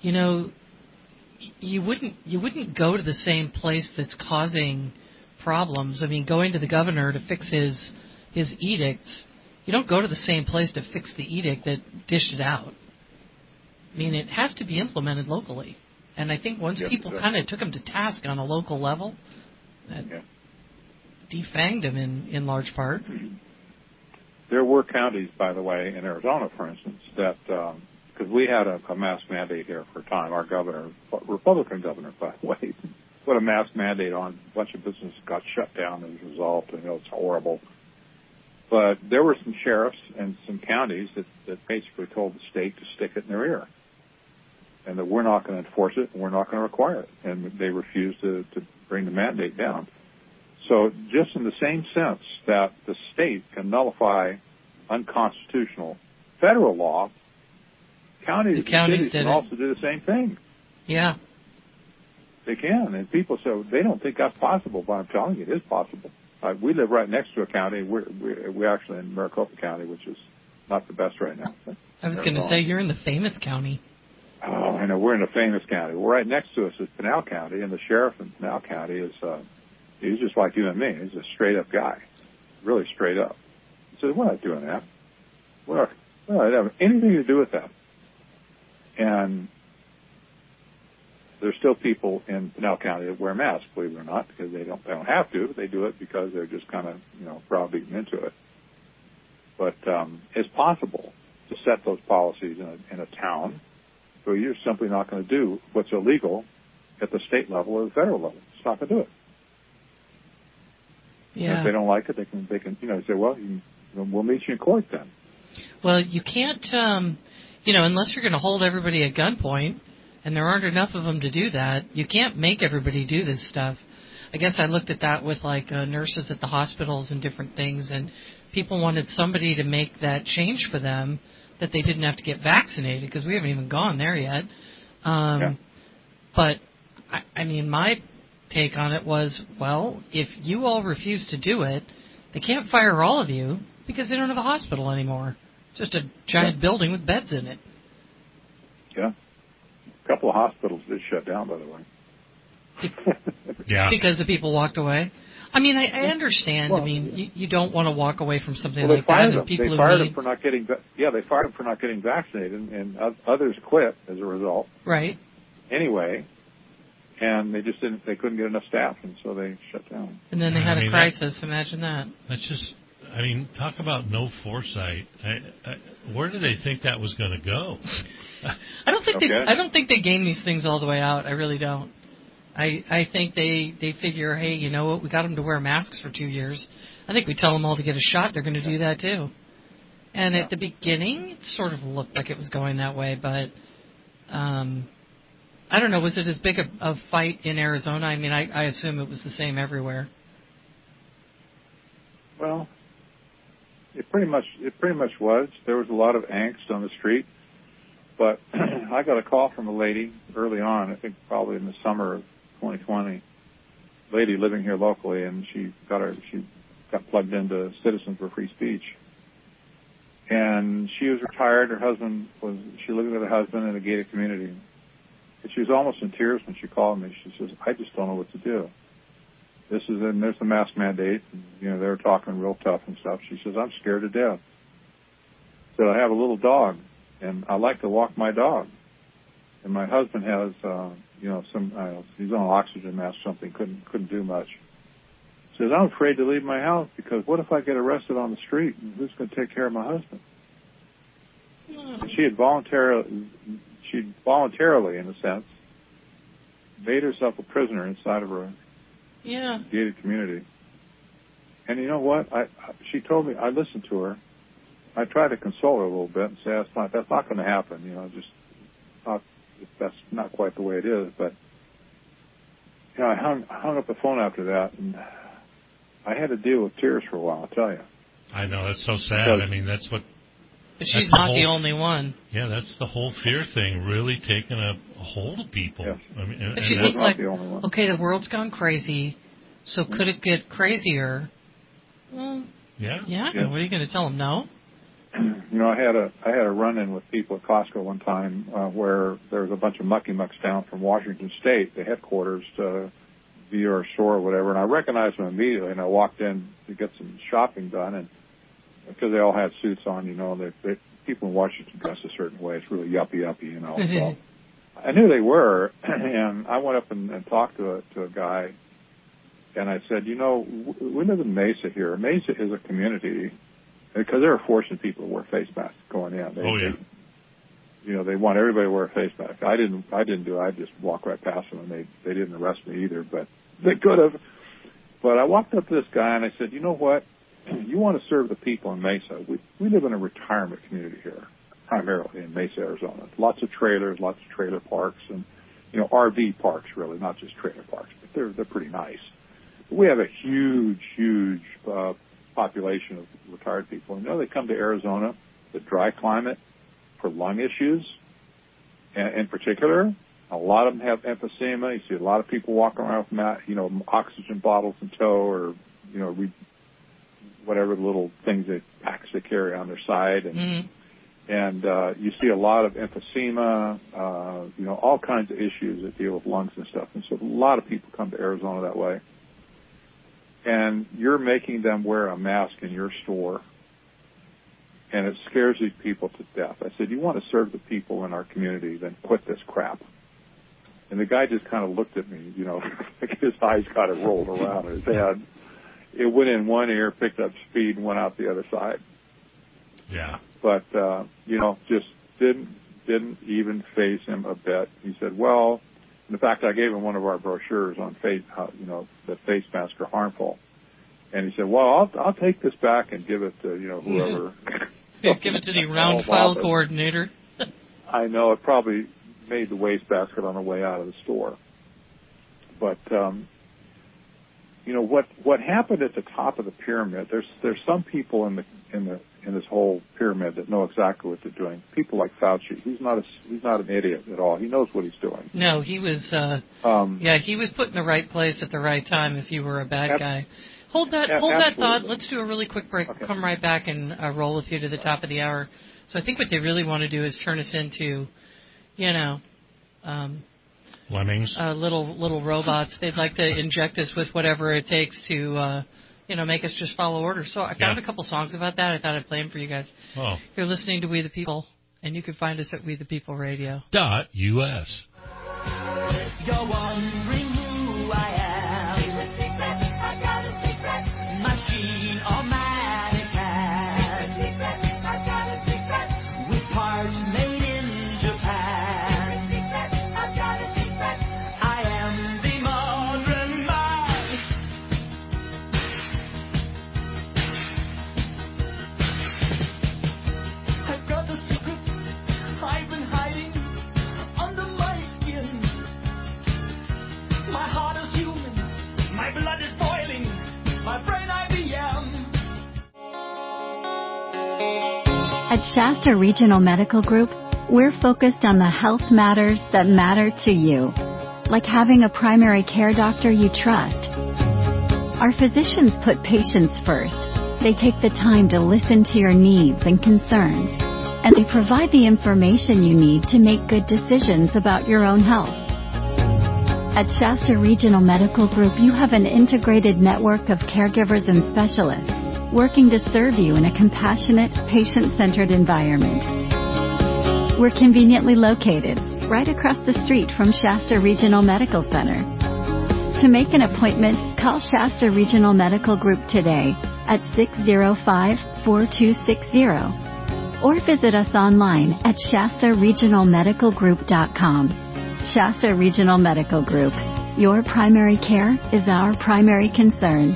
you wouldn't go to the same place that's causing problems. I mean, going to the governor to fix his edicts, you don't go to the same place to fix the edict that dished it out. I mean, it has to be implemented locally. And I think once people kind of took him to task on a local level, that defanged him in large part. There were counties, by the way, in Arizona, for instance, that because we had a mask mandate here for a time. Our governor, Republican governor, by the way, put a mask mandate on. A bunch of businesses got shut down as a result, and it's horrible. But there were some sheriffs and some counties that basically told the state to stick it in their ear. and that we're not going to enforce it and we're not going to require it. And they refuse to bring the mandate down. So just in the same sense that the state can nullify unconstitutional federal law, counties and cities can also do the same thing. Yeah. They can, and people say they don't think that's possible, but I'm telling you, it is possible. We live right next to a county. We're actually in Maricopa County, which is not the best right now. I was going to say, you're in the famous county. Oh, I know. We're in a famous county. Well, right next to us is Pinal County, and the sheriff in Pinal County is he's just like you and me. He's a straight-up guy, really straight up. He says, we're not doing that. We don't have anything to do with that. And there's still people in Pinal County that wear masks, believe it or not, because they don't have to. They do it because they're just kind of, browbeaten into it. But it's possible to set those policies in a town where you're simply not going to do what's illegal at the state level or the federal level. It's not going to do it. Yeah. And if they don't like it, they can say, well, we'll meet you in court then. Well, you can't, unless you're going to hold everybody at gunpoint, and there aren't enough of them to do that, you can't make everybody do this stuff. I guess I looked at that with, nurses at the hospitals and different things, and people wanted somebody to make that change for them that they didn't have to get vaccinated, because we haven't even gone there yet. But, my take on it was, well, if you all refuse to do it, they can't fire all of you because they don't have a hospital anymore. Just a giant building with beds in it. Yeah. A couple of hospitals did shut down, by the way. Yeah. Because the people walked away. I understand. Well, you don't want to walk away from something like that. And people they fired them for not getting. They fired them for not getting vaccinated, and others quit as a result. Right. Anyway, and they just didn't. They couldn't get enough staff, and so they shut down. And then they had a crisis. Imagine that. That's just. Talk about no foresight. Where did they think that was going to go? I don't think they game these things all the way out. I really don't. I think they figure, hey, you know what? We got them to wear masks for 2 years. I think we tell them all to get a shot. They're going to do that too. And at the beginning, it sort of looked like it was going that way, but I don't know. Was it as big a fight in Arizona? I assume it was the same everywhere. Well, it pretty much was. There was a lot of angst on the street, but I got a call from a lady early on, I think probably in the summer of 2020, lady living here locally, and she got plugged into Citizens for Free Speech. And she was retired. She lived with her husband in a gated community. And she was almost in tears when she called me. She says, I just don't know what to do. There's the mask mandate, and, they were talking real tough and stuff. She says, I'm scared to death. Said, I have a little dog, and I like to walk my dog. And my husband has, he's on oxygen mask, something, couldn't do much. Says, I'm afraid to leave my house because what if I get arrested on the street, and who's going to take care of my husband? And she voluntarily, in a sense, made herself a prisoner inside of her gated community. And you know what? She told me, I listened to her. I tried to console her a little bit and say, that's not going to happen. That's not quite the way it is. But I hung up the phone after that, and I had to deal with tears for a while, I'll tell you. I know, that's so sad. That's what... But she's not the only one. Yeah, that's the whole fear thing really taking a hold of people. Yes. But she looks like, okay, the world's gone crazy, so could it get crazier? Well, yeah. What are you going to tell them? No? I had a run-in with people at Costco one time where there was a bunch of mucky mucks down from Washington State, the headquarters, to view our store or whatever, and I recognized them immediately, and I walked in to get some shopping done, and because they all had suits on, people in Washington dress a certain way. It's really yuppie. So I knew they were, and I went up and talked to a guy, and I said, we live in Mesa here. Mesa is a community, because they were forcing people to wear face masks going in. They want everybody to wear a face mask. I didn't do it. I just walked right past them, and they didn't arrest me either, but they could have. But I walked up to this guy, and I said, you know what? You want to serve the people in Mesa. We live in a retirement community here. primarily in Mesa, Arizona. Lots of trailers, lots of trailer parks, and RV parks, really, not just trailer parks, but they're pretty nice. But we have a huge population of retired people. They come to Arizona, the dry climate, for lung issues, and in particular, a lot of them have emphysema. You see a lot of people walking around with, oxygen bottles in tow, or whatever little things packs they carry on their side, and you see a lot of emphysema, all kinds of issues that deal with lungs and stuff. And so a lot of people come to Arizona that way. And you're making them wear a mask in your store, and it scares these people to death. I said, you want to serve the people in our community, then quit this crap. And the guy just kind of looked at me, like his eyes kind of rolled around in his head. It went in one ear, picked up speed, and went out the other side. Yeah. But, just didn't even faze him a bit. He said, well, in fact, I gave him one of our brochures on that face masks are harmful. And he said, well, I'll take this back and give it to, whoever. Give it to the round file coordinator. I know, it probably made the wastebasket on the way out of the store. But, what happened at the top of the pyramid, there's some people in this whole pyramid that know exactly what they're doing. People like Fauci. He's not an idiot at all. He knows what he's doing. No, he was he was put in the right place at the right time if you were a bad guy. Hold that thought. Let's do a really quick break. Okay. Come right back and roll with you to the top of the hour. So I think what they really want to do is turn us into, lemmings. Little robots. They'd like to inject us with whatever it takes to, make us just follow orders. So I found a couple songs about that. I thought I'd play them for you guys. Oh. You're listening to We the People, and you can find us at WeThePeopleRadio.us. You're wondering who I am. Secret, I got a secret. Machine or mannequin. Secret, I got a secret. With parts made in Japan. Secret, I got a secret. I am the modern man. I've got a secret I've been hiding under my skin. My heart is human, my blood is boiling, my brain IBM. At Shasta Regional Medical Group, we're focused on the health matters that matter to you, like having a primary care doctor you trust. Our physicians put patients first. They take the time to listen to your needs and concerns, and they provide the information you need to make good decisions about your own health. At Shasta Regional Medical Group, you have an integrated network of caregivers and specialists working to serve you in a compassionate, patient-centered environment. We're conveniently located right across the street from Shasta Regional Medical Center. To make an appointment, call Shasta Regional Medical Group today at 605-4260 or visit us online at shastaregionalmedicalgroup.com. Shasta Regional Medical Group. Your primary care is our primary concern.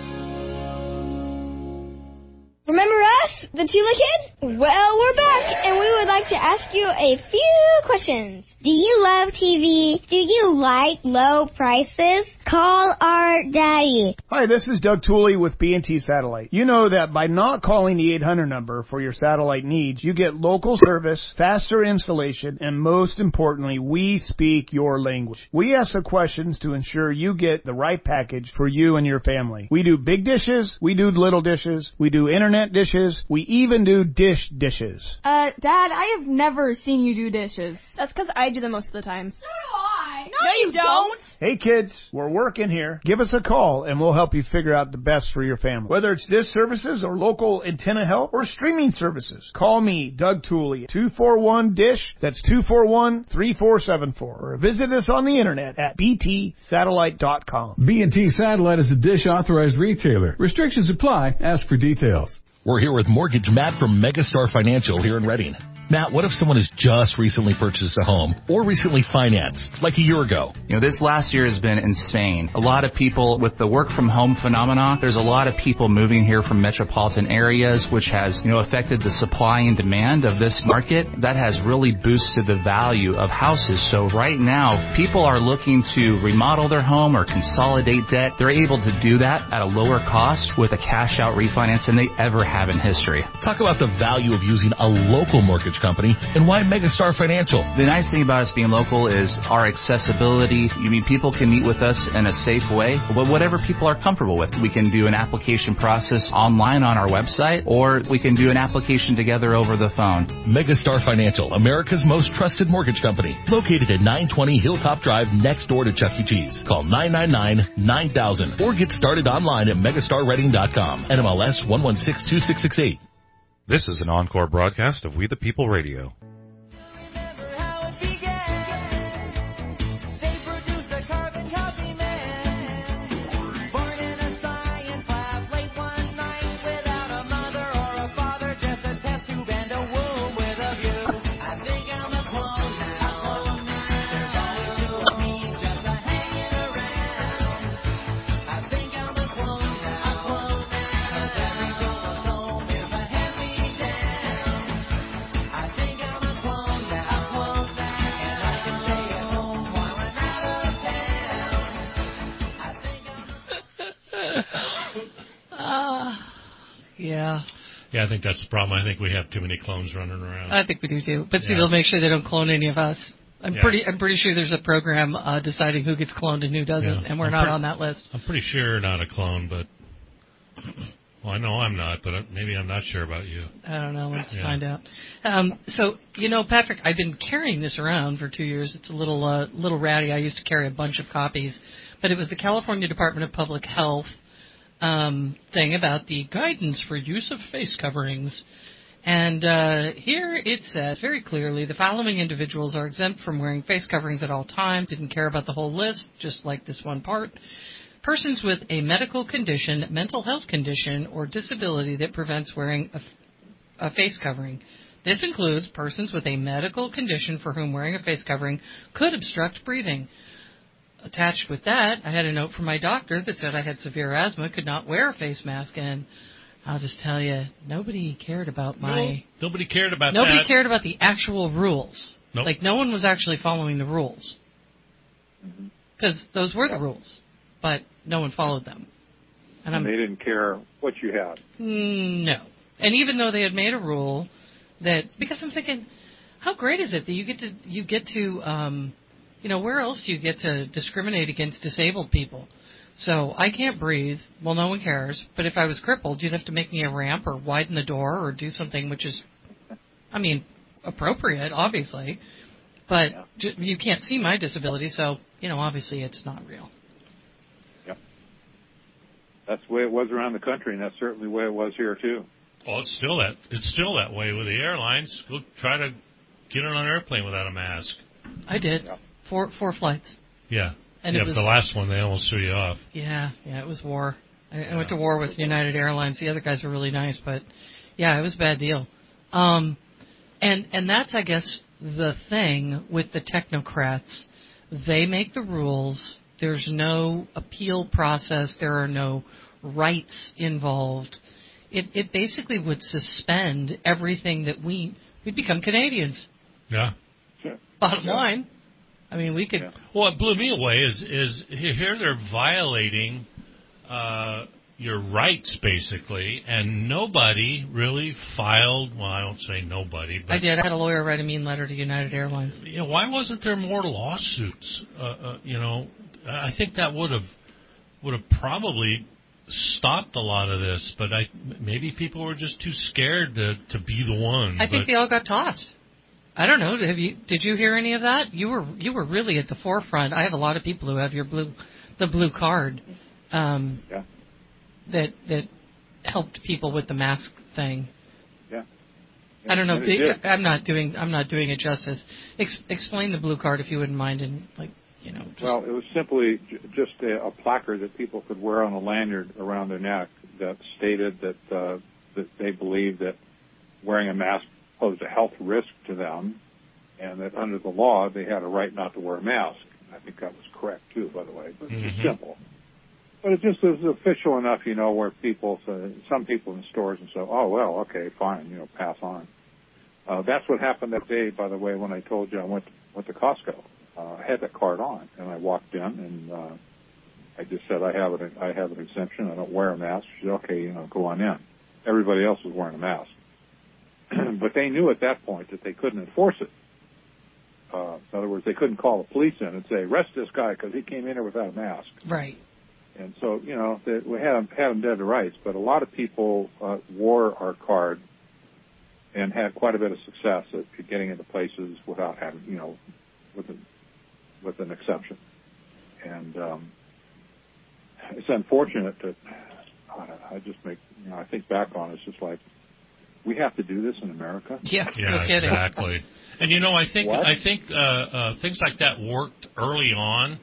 Remember us, the Tula Kids? Well, we're back, and we would like to ask you a few questions. Do you love TV? Do you like low prices? Call our daddy. Hi, this is Doug Tooley with B&T Satellite. You know that by not calling the 800 number for your satellite needs, you get local service, faster installation, and most importantly, we speak your language. We ask the questions to ensure you get the right package for you and your family. We do big dishes, we do little dishes, we do internet dishes, we even do dishes. Dad, I have never seen you do dishes. That's because I do them most of the time. So do I. No, you don't. Hey kids, we're working here. Give us a call and we'll help you figure out the best for your family. Whether it's dish services or local antenna help or streaming services, call me, Doug Tooley, 241-DISH. That's 241-3474. Or visit us on the internet at btsatellite.com. B&T Satellite is a DISH authorized retailer. Restrictions apply. Ask for details. We're here with Mortgage Matt from Megastar Financial here in Redding. Matt, what if someone has just recently purchased a home or recently financed, like a year ago? This last year has been insane. A lot of people, with the work from home phenomena, there's a lot of people moving here from metropolitan areas, which has, affected the supply and demand of this market. That has really boosted the value of houses. So right now, people are looking to remodel their home or consolidate debt. They're able to do that at a lower cost with a cash out refinance than they ever have in history. Talk about the value of using a local mortgage company and why Megastar Financial. The nice thing about us being local is our accessibility. People can meet with us in a safe way, but whatever people are comfortable with. We can do an application process online on our website, or we can do an application together over the phone. Megastar Financial, America's most trusted mortgage company, located at 920 Hilltop Drive next door to Chuck E. Cheese. Call 999-9000 or get started online at megastarredding.com. NMLS 1162668. This is an encore broadcast of We the People Radio. Yeah, I think that's the problem. I think we have too many clones running around. I think we do too. But see, they'll make sure they don't clone any of us. I'm pretty sure there's a program deciding who gets cloned and who doesn't, and we're not on that list. I'm pretty sure not a clone, but I know I'm not, but maybe I'm not sure about you. I don't know. Let's find out. So, Patrick, I've been carrying this around for 2 years. It's a little ratty. I used to carry a bunch of copies, but it was the California Department of Public Health thing about the guidance for use of face coverings. And here it says very clearly, the following individuals are exempt from wearing face coverings at all times. Didn't care about the whole list, just like this one part. Persons with a medical condition, mental health condition, or disability that prevents wearing a face covering. This includes persons with a medical condition for whom wearing a face covering could obstruct breathing. Attached with that, I had a note from my doctor that said I had severe asthma, could not wear a face mask, and I'll just tell you, nobody cared about Nobody cared about Nobody cared about the actual rules. Nope. Like, no one was actually following the rules. Because those were the rules, but no one followed them. And they didn't care what you had. No. And even though they had made a rule that, because I'm thinking, how great is it that you get to where else do you get to discriminate against disabled people? So I can't breathe. Well, no one cares. But if I was crippled, you'd have to make me a ramp or widen the door or do something which is, appropriate, obviously. But you can't see my disability, so, obviously it's not real. Yep. That's the way it was around the country, and that's certainly the way it was here, too. Well, it's still that way with the airlines. Go try to get on an airplane without a mask. I did. Yeah. Four flights. Yeah. And but the last one, they almost threw you off. Yeah, it was war. I went to war with United Airlines. The other guys were really nice, but, yeah, it was a bad deal. And that's, I guess, the thing with the technocrats. They make the rules. There's no appeal process. There are no rights involved. It basically would suspend everything that we'd become Canadians. Yeah. Bottom line. We could. Well, what blew me away is here they're violating your rights, basically, and nobody really filed. Well, I don't say nobody, but I did. I had a lawyer write a mean letter to United Airlines. Why wasn't there more lawsuits? I think that would have probably stopped a lot of this, but maybe people were just too scared to be the one. I think they all got tossed. I don't know. Did you hear any of that? You were really at the forefront. I have a lot of people who have the blue card. That helped people with the mask thing. Yeah. I don't know. I'm not doing it justice. Explain the blue card if you wouldn't mind, and Well, it was simply just a placard that people could wear on a lanyard around their neck that stated that they believed that wearing a mask posed a health risk to them, and that under the law they had a right not to wear a mask. I think that was correct too, by the way, but it's simple. But it just is official enough, where some people in stores and say, oh, well, okay, fine, pass on. That's what happened that day, by the way, when I told you I went to Costco. I had that card on, and I walked in, and I just said, I have an exemption. I don't wear a mask. She said, okay, go on in. Everybody else was wearing a mask. But they knew at that point that they couldn't enforce it. In other words, they couldn't call the police in and say, arrest this guy because he came in here without a mask. Right. And so, we had them dead to rights, but a lot of people wore our card and had quite a bit of success at getting into places without having, with an exception. And it's unfortunate that I think back on it, it's just like, we have to do this in America? Yeah, no kidding. Exactly. And I think things like that worked early on.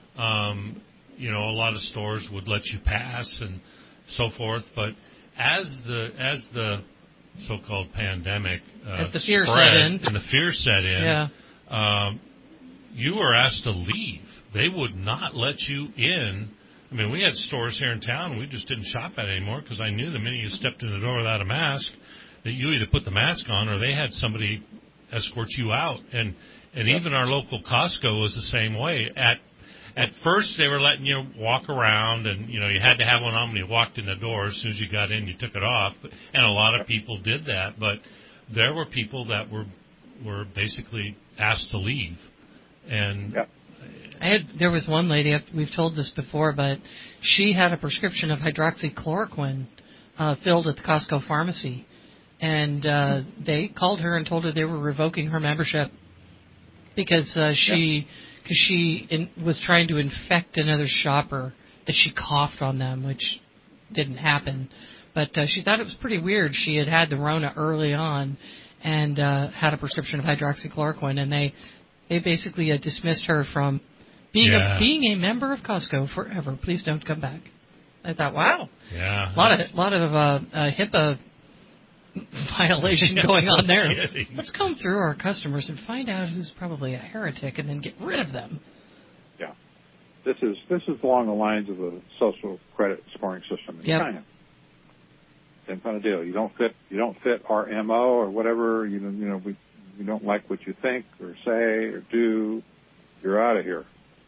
A lot of stores would let you pass and so forth, but as the so-called pandemic as the fear spread, set in, and the fear set in, you were asked to leave. They would not let you in. I mean, we had stores here in town we just didn't shop at anymore because I knew the minute you stepped in the door without a mask that you either put the mask on or they had somebody escort you out. And even our local Costco was the same way. At first, they were letting you walk around, and you had to have one on when you walked in the door. As soon as you got in, you took it off, and a lot of people did that. But there were people that were basically asked to leave. And there was one lady, we've told this before, but she had a prescription of hydroxychloroquine filled at the Costco pharmacy, and they called her and told her they were revoking her membership because she was trying to infect another shopper, that she coughed on them, which didn't happen. But she thought it was pretty weird. She had the Rona early on and had a prescription of hydroxychloroquine, and they basically dismissed her from being a member of Costco forever. Please don't come back. I thought, wow, a lot of HIPAA violation going on there. Let's comb through our customers and find out who's probably a heretic and then get rid of them. Yeah. This is along the lines of the social credit scoring system in China. Same kind of deal. You don't fit our MO or whatever, we don't like what you think or say or do, you're out of here.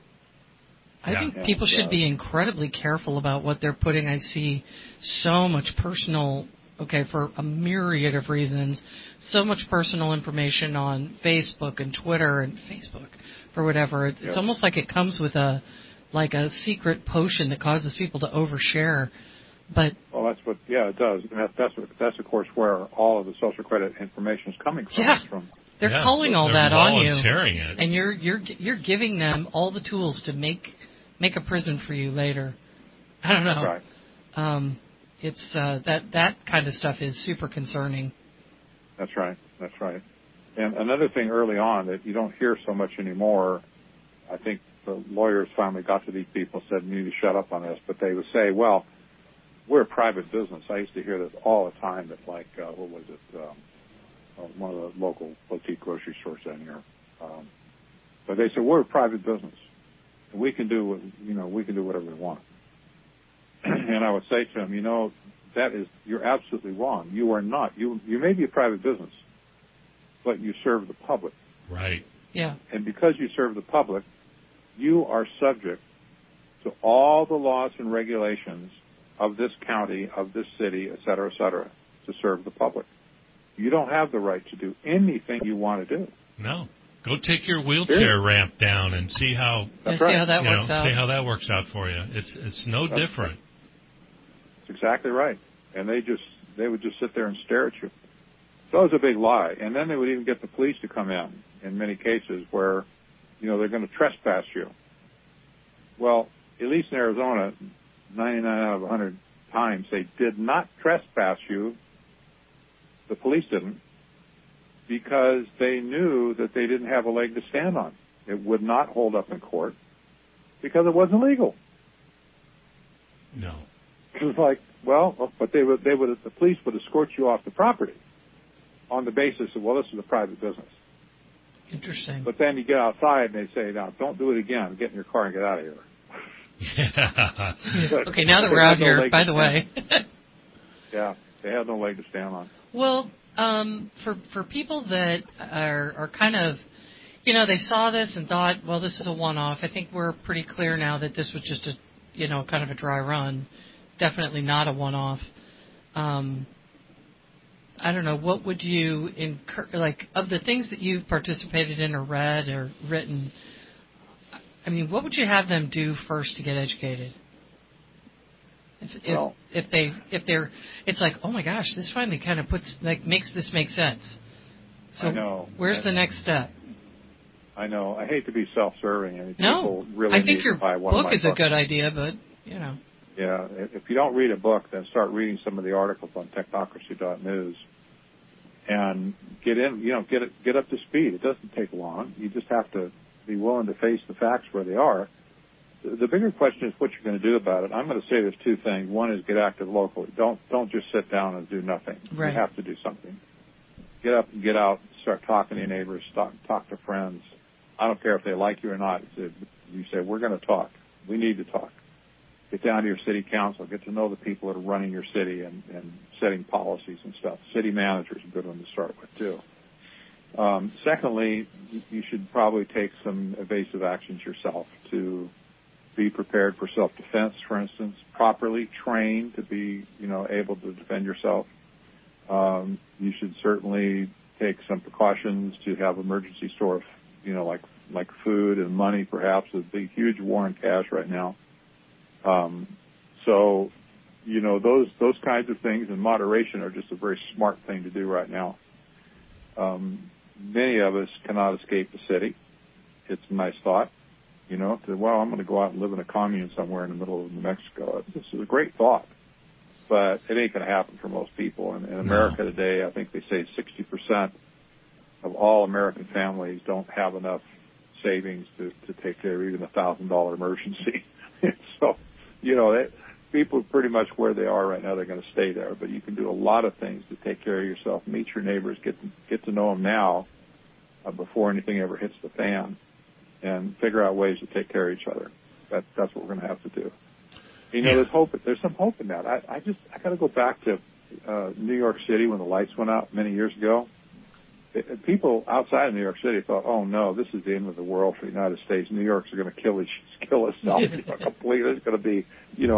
I think people should be incredibly careful about what they're putting. I see so much personal, for a myriad of reasons, so much personal information on Facebook and Twitter and Facebook or whatever. It's almost like it comes with a secret potion that causes people to overshare. But that's what, it does. That's of course where all of the social credit information is coming from. Yeah. They're calling all that on you, it. And you're giving them all the tools to make a prison for you later. I don't know. Right. It's that kind of stuff is super concerning. That's right. And another thing early on that you don't hear so much anymore, I think the lawyers finally got to these people and said, you need to shut up on this, but they would say, well, we're a private business. I used to hear this all the time at what was it, one of the local boutique grocery stores down here. But they said, we're a private business. And we can do whatever we want. And I would say to him, you're absolutely wrong. You are not. You may be a private business, but you serve the public. Right. Yeah. And because you serve the public, you are subject to all the laws and regulations of this county, of this city, et cetera, to serve the public. You don't have the right to do anything you want to do. No. Go take your wheelchair ramp down and see how See how that works out. See how that works out for you. It's no different. That's exactly right. And they would just sit there and stare at you. So it was a big lie. And then they would even get the police to come in many cases where, they're going to trespass you. Well, at least in Arizona, 99 out of 100 times, they did not trespass you. The police didn't, because they knew that they didn't have a leg to stand on. It would not hold up in court because it wasn't legal. No. It was like, but the police would escort you off the property. on the basis of, well, this is a private business. Interesting. But then you get outside and they say, now, don't do it again. Get in your car and get out of here. Okay, now that we're out here, by the way. Yeah, they have no leg to stand on. Well, for people that are kind of, they saw this and thought, well, this is a one-off. I think we're pretty clear now that this was just a, kind of a dry run. Definitely not a one-off. I don't know, what would you of the things that you've participated in or read or written, I mean, what would you have them do first to get educated? If they're, it's like, oh my gosh, this finally kind of makes this make sense. So I know. Where's the next step? I know. I hate to be self-serving. I mean, no, people really I think your book is a good idea, but Yeah, if you don't read a book, then start reading some of the articles on technocracy.news and get in, get up to speed. It doesn't take long. You just have to be willing to face the facts where they are. The bigger question is what you're going to do about it. I'm going to say there's two things. One is get active locally. Don't just sit down and do nothing. Right. You have to do something. Get up and get out. Start talking to your neighbors. Talk to friends. I don't care if they like you or not. You say, we're going to talk. We need to talk. Get down to your city council. Get to know the people that are running your city and setting policies and stuff. City manager is a good one to start with, too. Secondly, you should probably take some evasive actions yourself to be prepared for self-defense, for instance, properly trained to be, able to defend yourself. You should certainly take some precautions to have emergency store, like food and money, perhaps. There's a big, huge war on cash right now. Those kinds of things in moderation are just a very smart thing to do right now. Many of us cannot escape the city. It's a nice thought, I'm going to go out and live in a commune somewhere in the middle of New Mexico. This is a great thought, but it ain't going to happen for most people. And in America today, I think they say 60% of all American families don't have enough savings to take care of even a $1,000 emergency. So, people are pretty much where they are right now. They're going to stay there, but you can do a lot of things to take care of yourself. Meet your neighbors, get to know them now before anything ever hits the fan, and figure out ways to take care of each other. That's what we're going to have to do. There's hope. There's some hope in that. I got to go back to New York City when the lights went out many years ago. People outside of New York City thought, "Oh no, this is the end of the world for the United States. New York's are going to kill us out completely. There's going to be,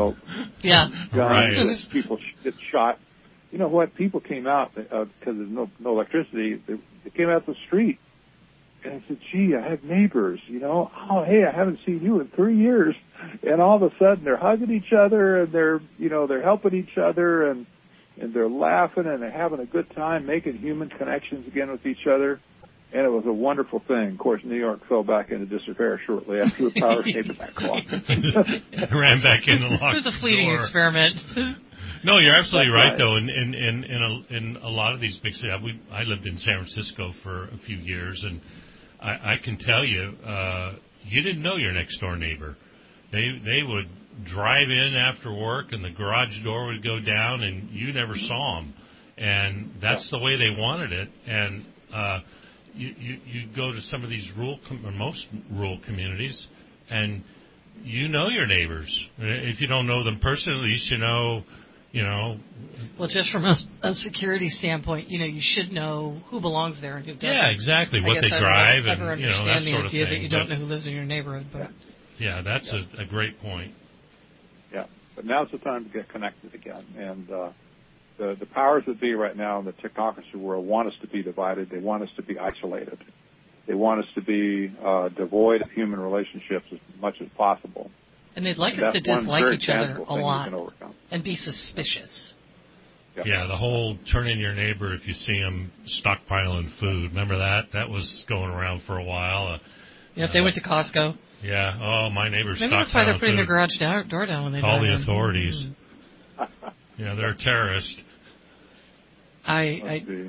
guns, people get shot." You know what? People came out because there's no electricity. They came out the street, and I said, "Gee, I have neighbors. Oh hey, I haven't seen you in 3 years," and all of a sudden they're hugging each other and they're helping each other and they're laughing and they're having a good time, making human connections again with each other. And it was a wonderful thing. Of course, New York fell back into disrepair shortly after the power came back on. Ran back in and locked It was a fleeting experiment. No, you're absolutely right, though. In a lot of these big cities, I lived in San Francisco for a few years, and I can tell you, you didn't know your next door neighbor. They would drive in after work, and the garage door would go down, and you never saw them. And that's the way they wanted it. And you go to some of these most rural communities, and you know your neighbors. If you don't know them personally, at least you know. Well, just from a security standpoint, you should know who belongs there and who doesn't. Yeah, exactly. What they drive and that sort of thing. That you don't know who lives in your neighborhood. But yeah, that's a great point. Yeah, but now's the time to get connected again. And the powers that be right now in the technocracy world want us to be divided. They want us to be isolated. They want us to be devoid of human relationships as much as possible. And they'd like us to dislike each other a lot and be suspicious. Yeah, the whole turn in your neighbor if you see them stockpiling food. Remember that? That was going around for a while. If they went to Costco. Yeah. Oh, my neighbor's stockpiling food. Maybe that's why they're putting their garage door down when they call the authorities. Yeah, they're a terrorist.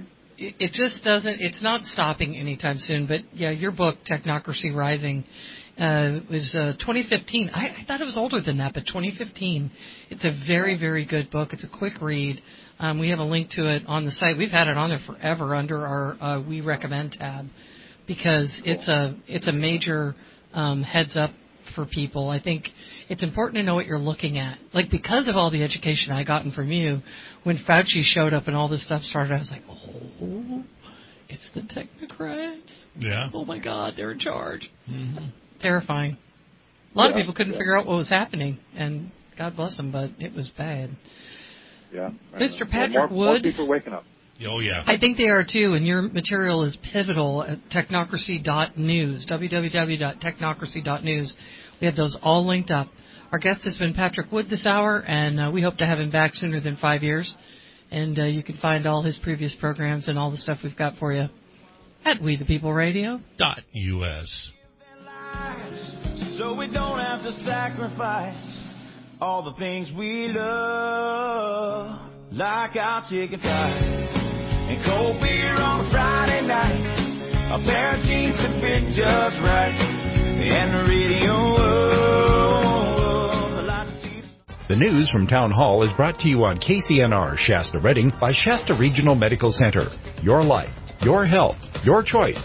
It just doesn't. It's not stopping anytime soon. But yeah, your book, Technocracy Rising, It was 2015. I thought it was older than that, but 2015. It's a very, very good book. It's a quick read. We have a link to it on the site. We've had it on there forever under our We Recommend tab because it's a major heads up for people. I think it's important to know what you're looking at. Like, because of all the education I gotten from you, when Fauci showed up and all this stuff started, I was like, oh, it's the technocrats. Yeah. Oh, my God, they're in charge. Mm-hmm. Terrifying. A lot of people couldn't figure out what was happening, and God bless them, but it was bad. Yeah. Mr. Patrick more Wood. people waking up. Oh, yeah. I think they are, too, and your material is pivotal at technocracy.news, www.technocracy.news. We have those all linked up. Our guest has been Patrick Wood this hour, and we hope to have him back sooner than 5 years. And you can find all his previous programs and all the stuff we've got for you at WeThePeopleRadio.us. So we don't have to sacrifice all the things we love, like our chicken fries and cold beer on a Friday night, a pair of jeans that fit just right, and the radio. The news from Town Hall is brought to you on KCNR Shasta Redding by Shasta Regional Medical Center. Your life, your health, your choice.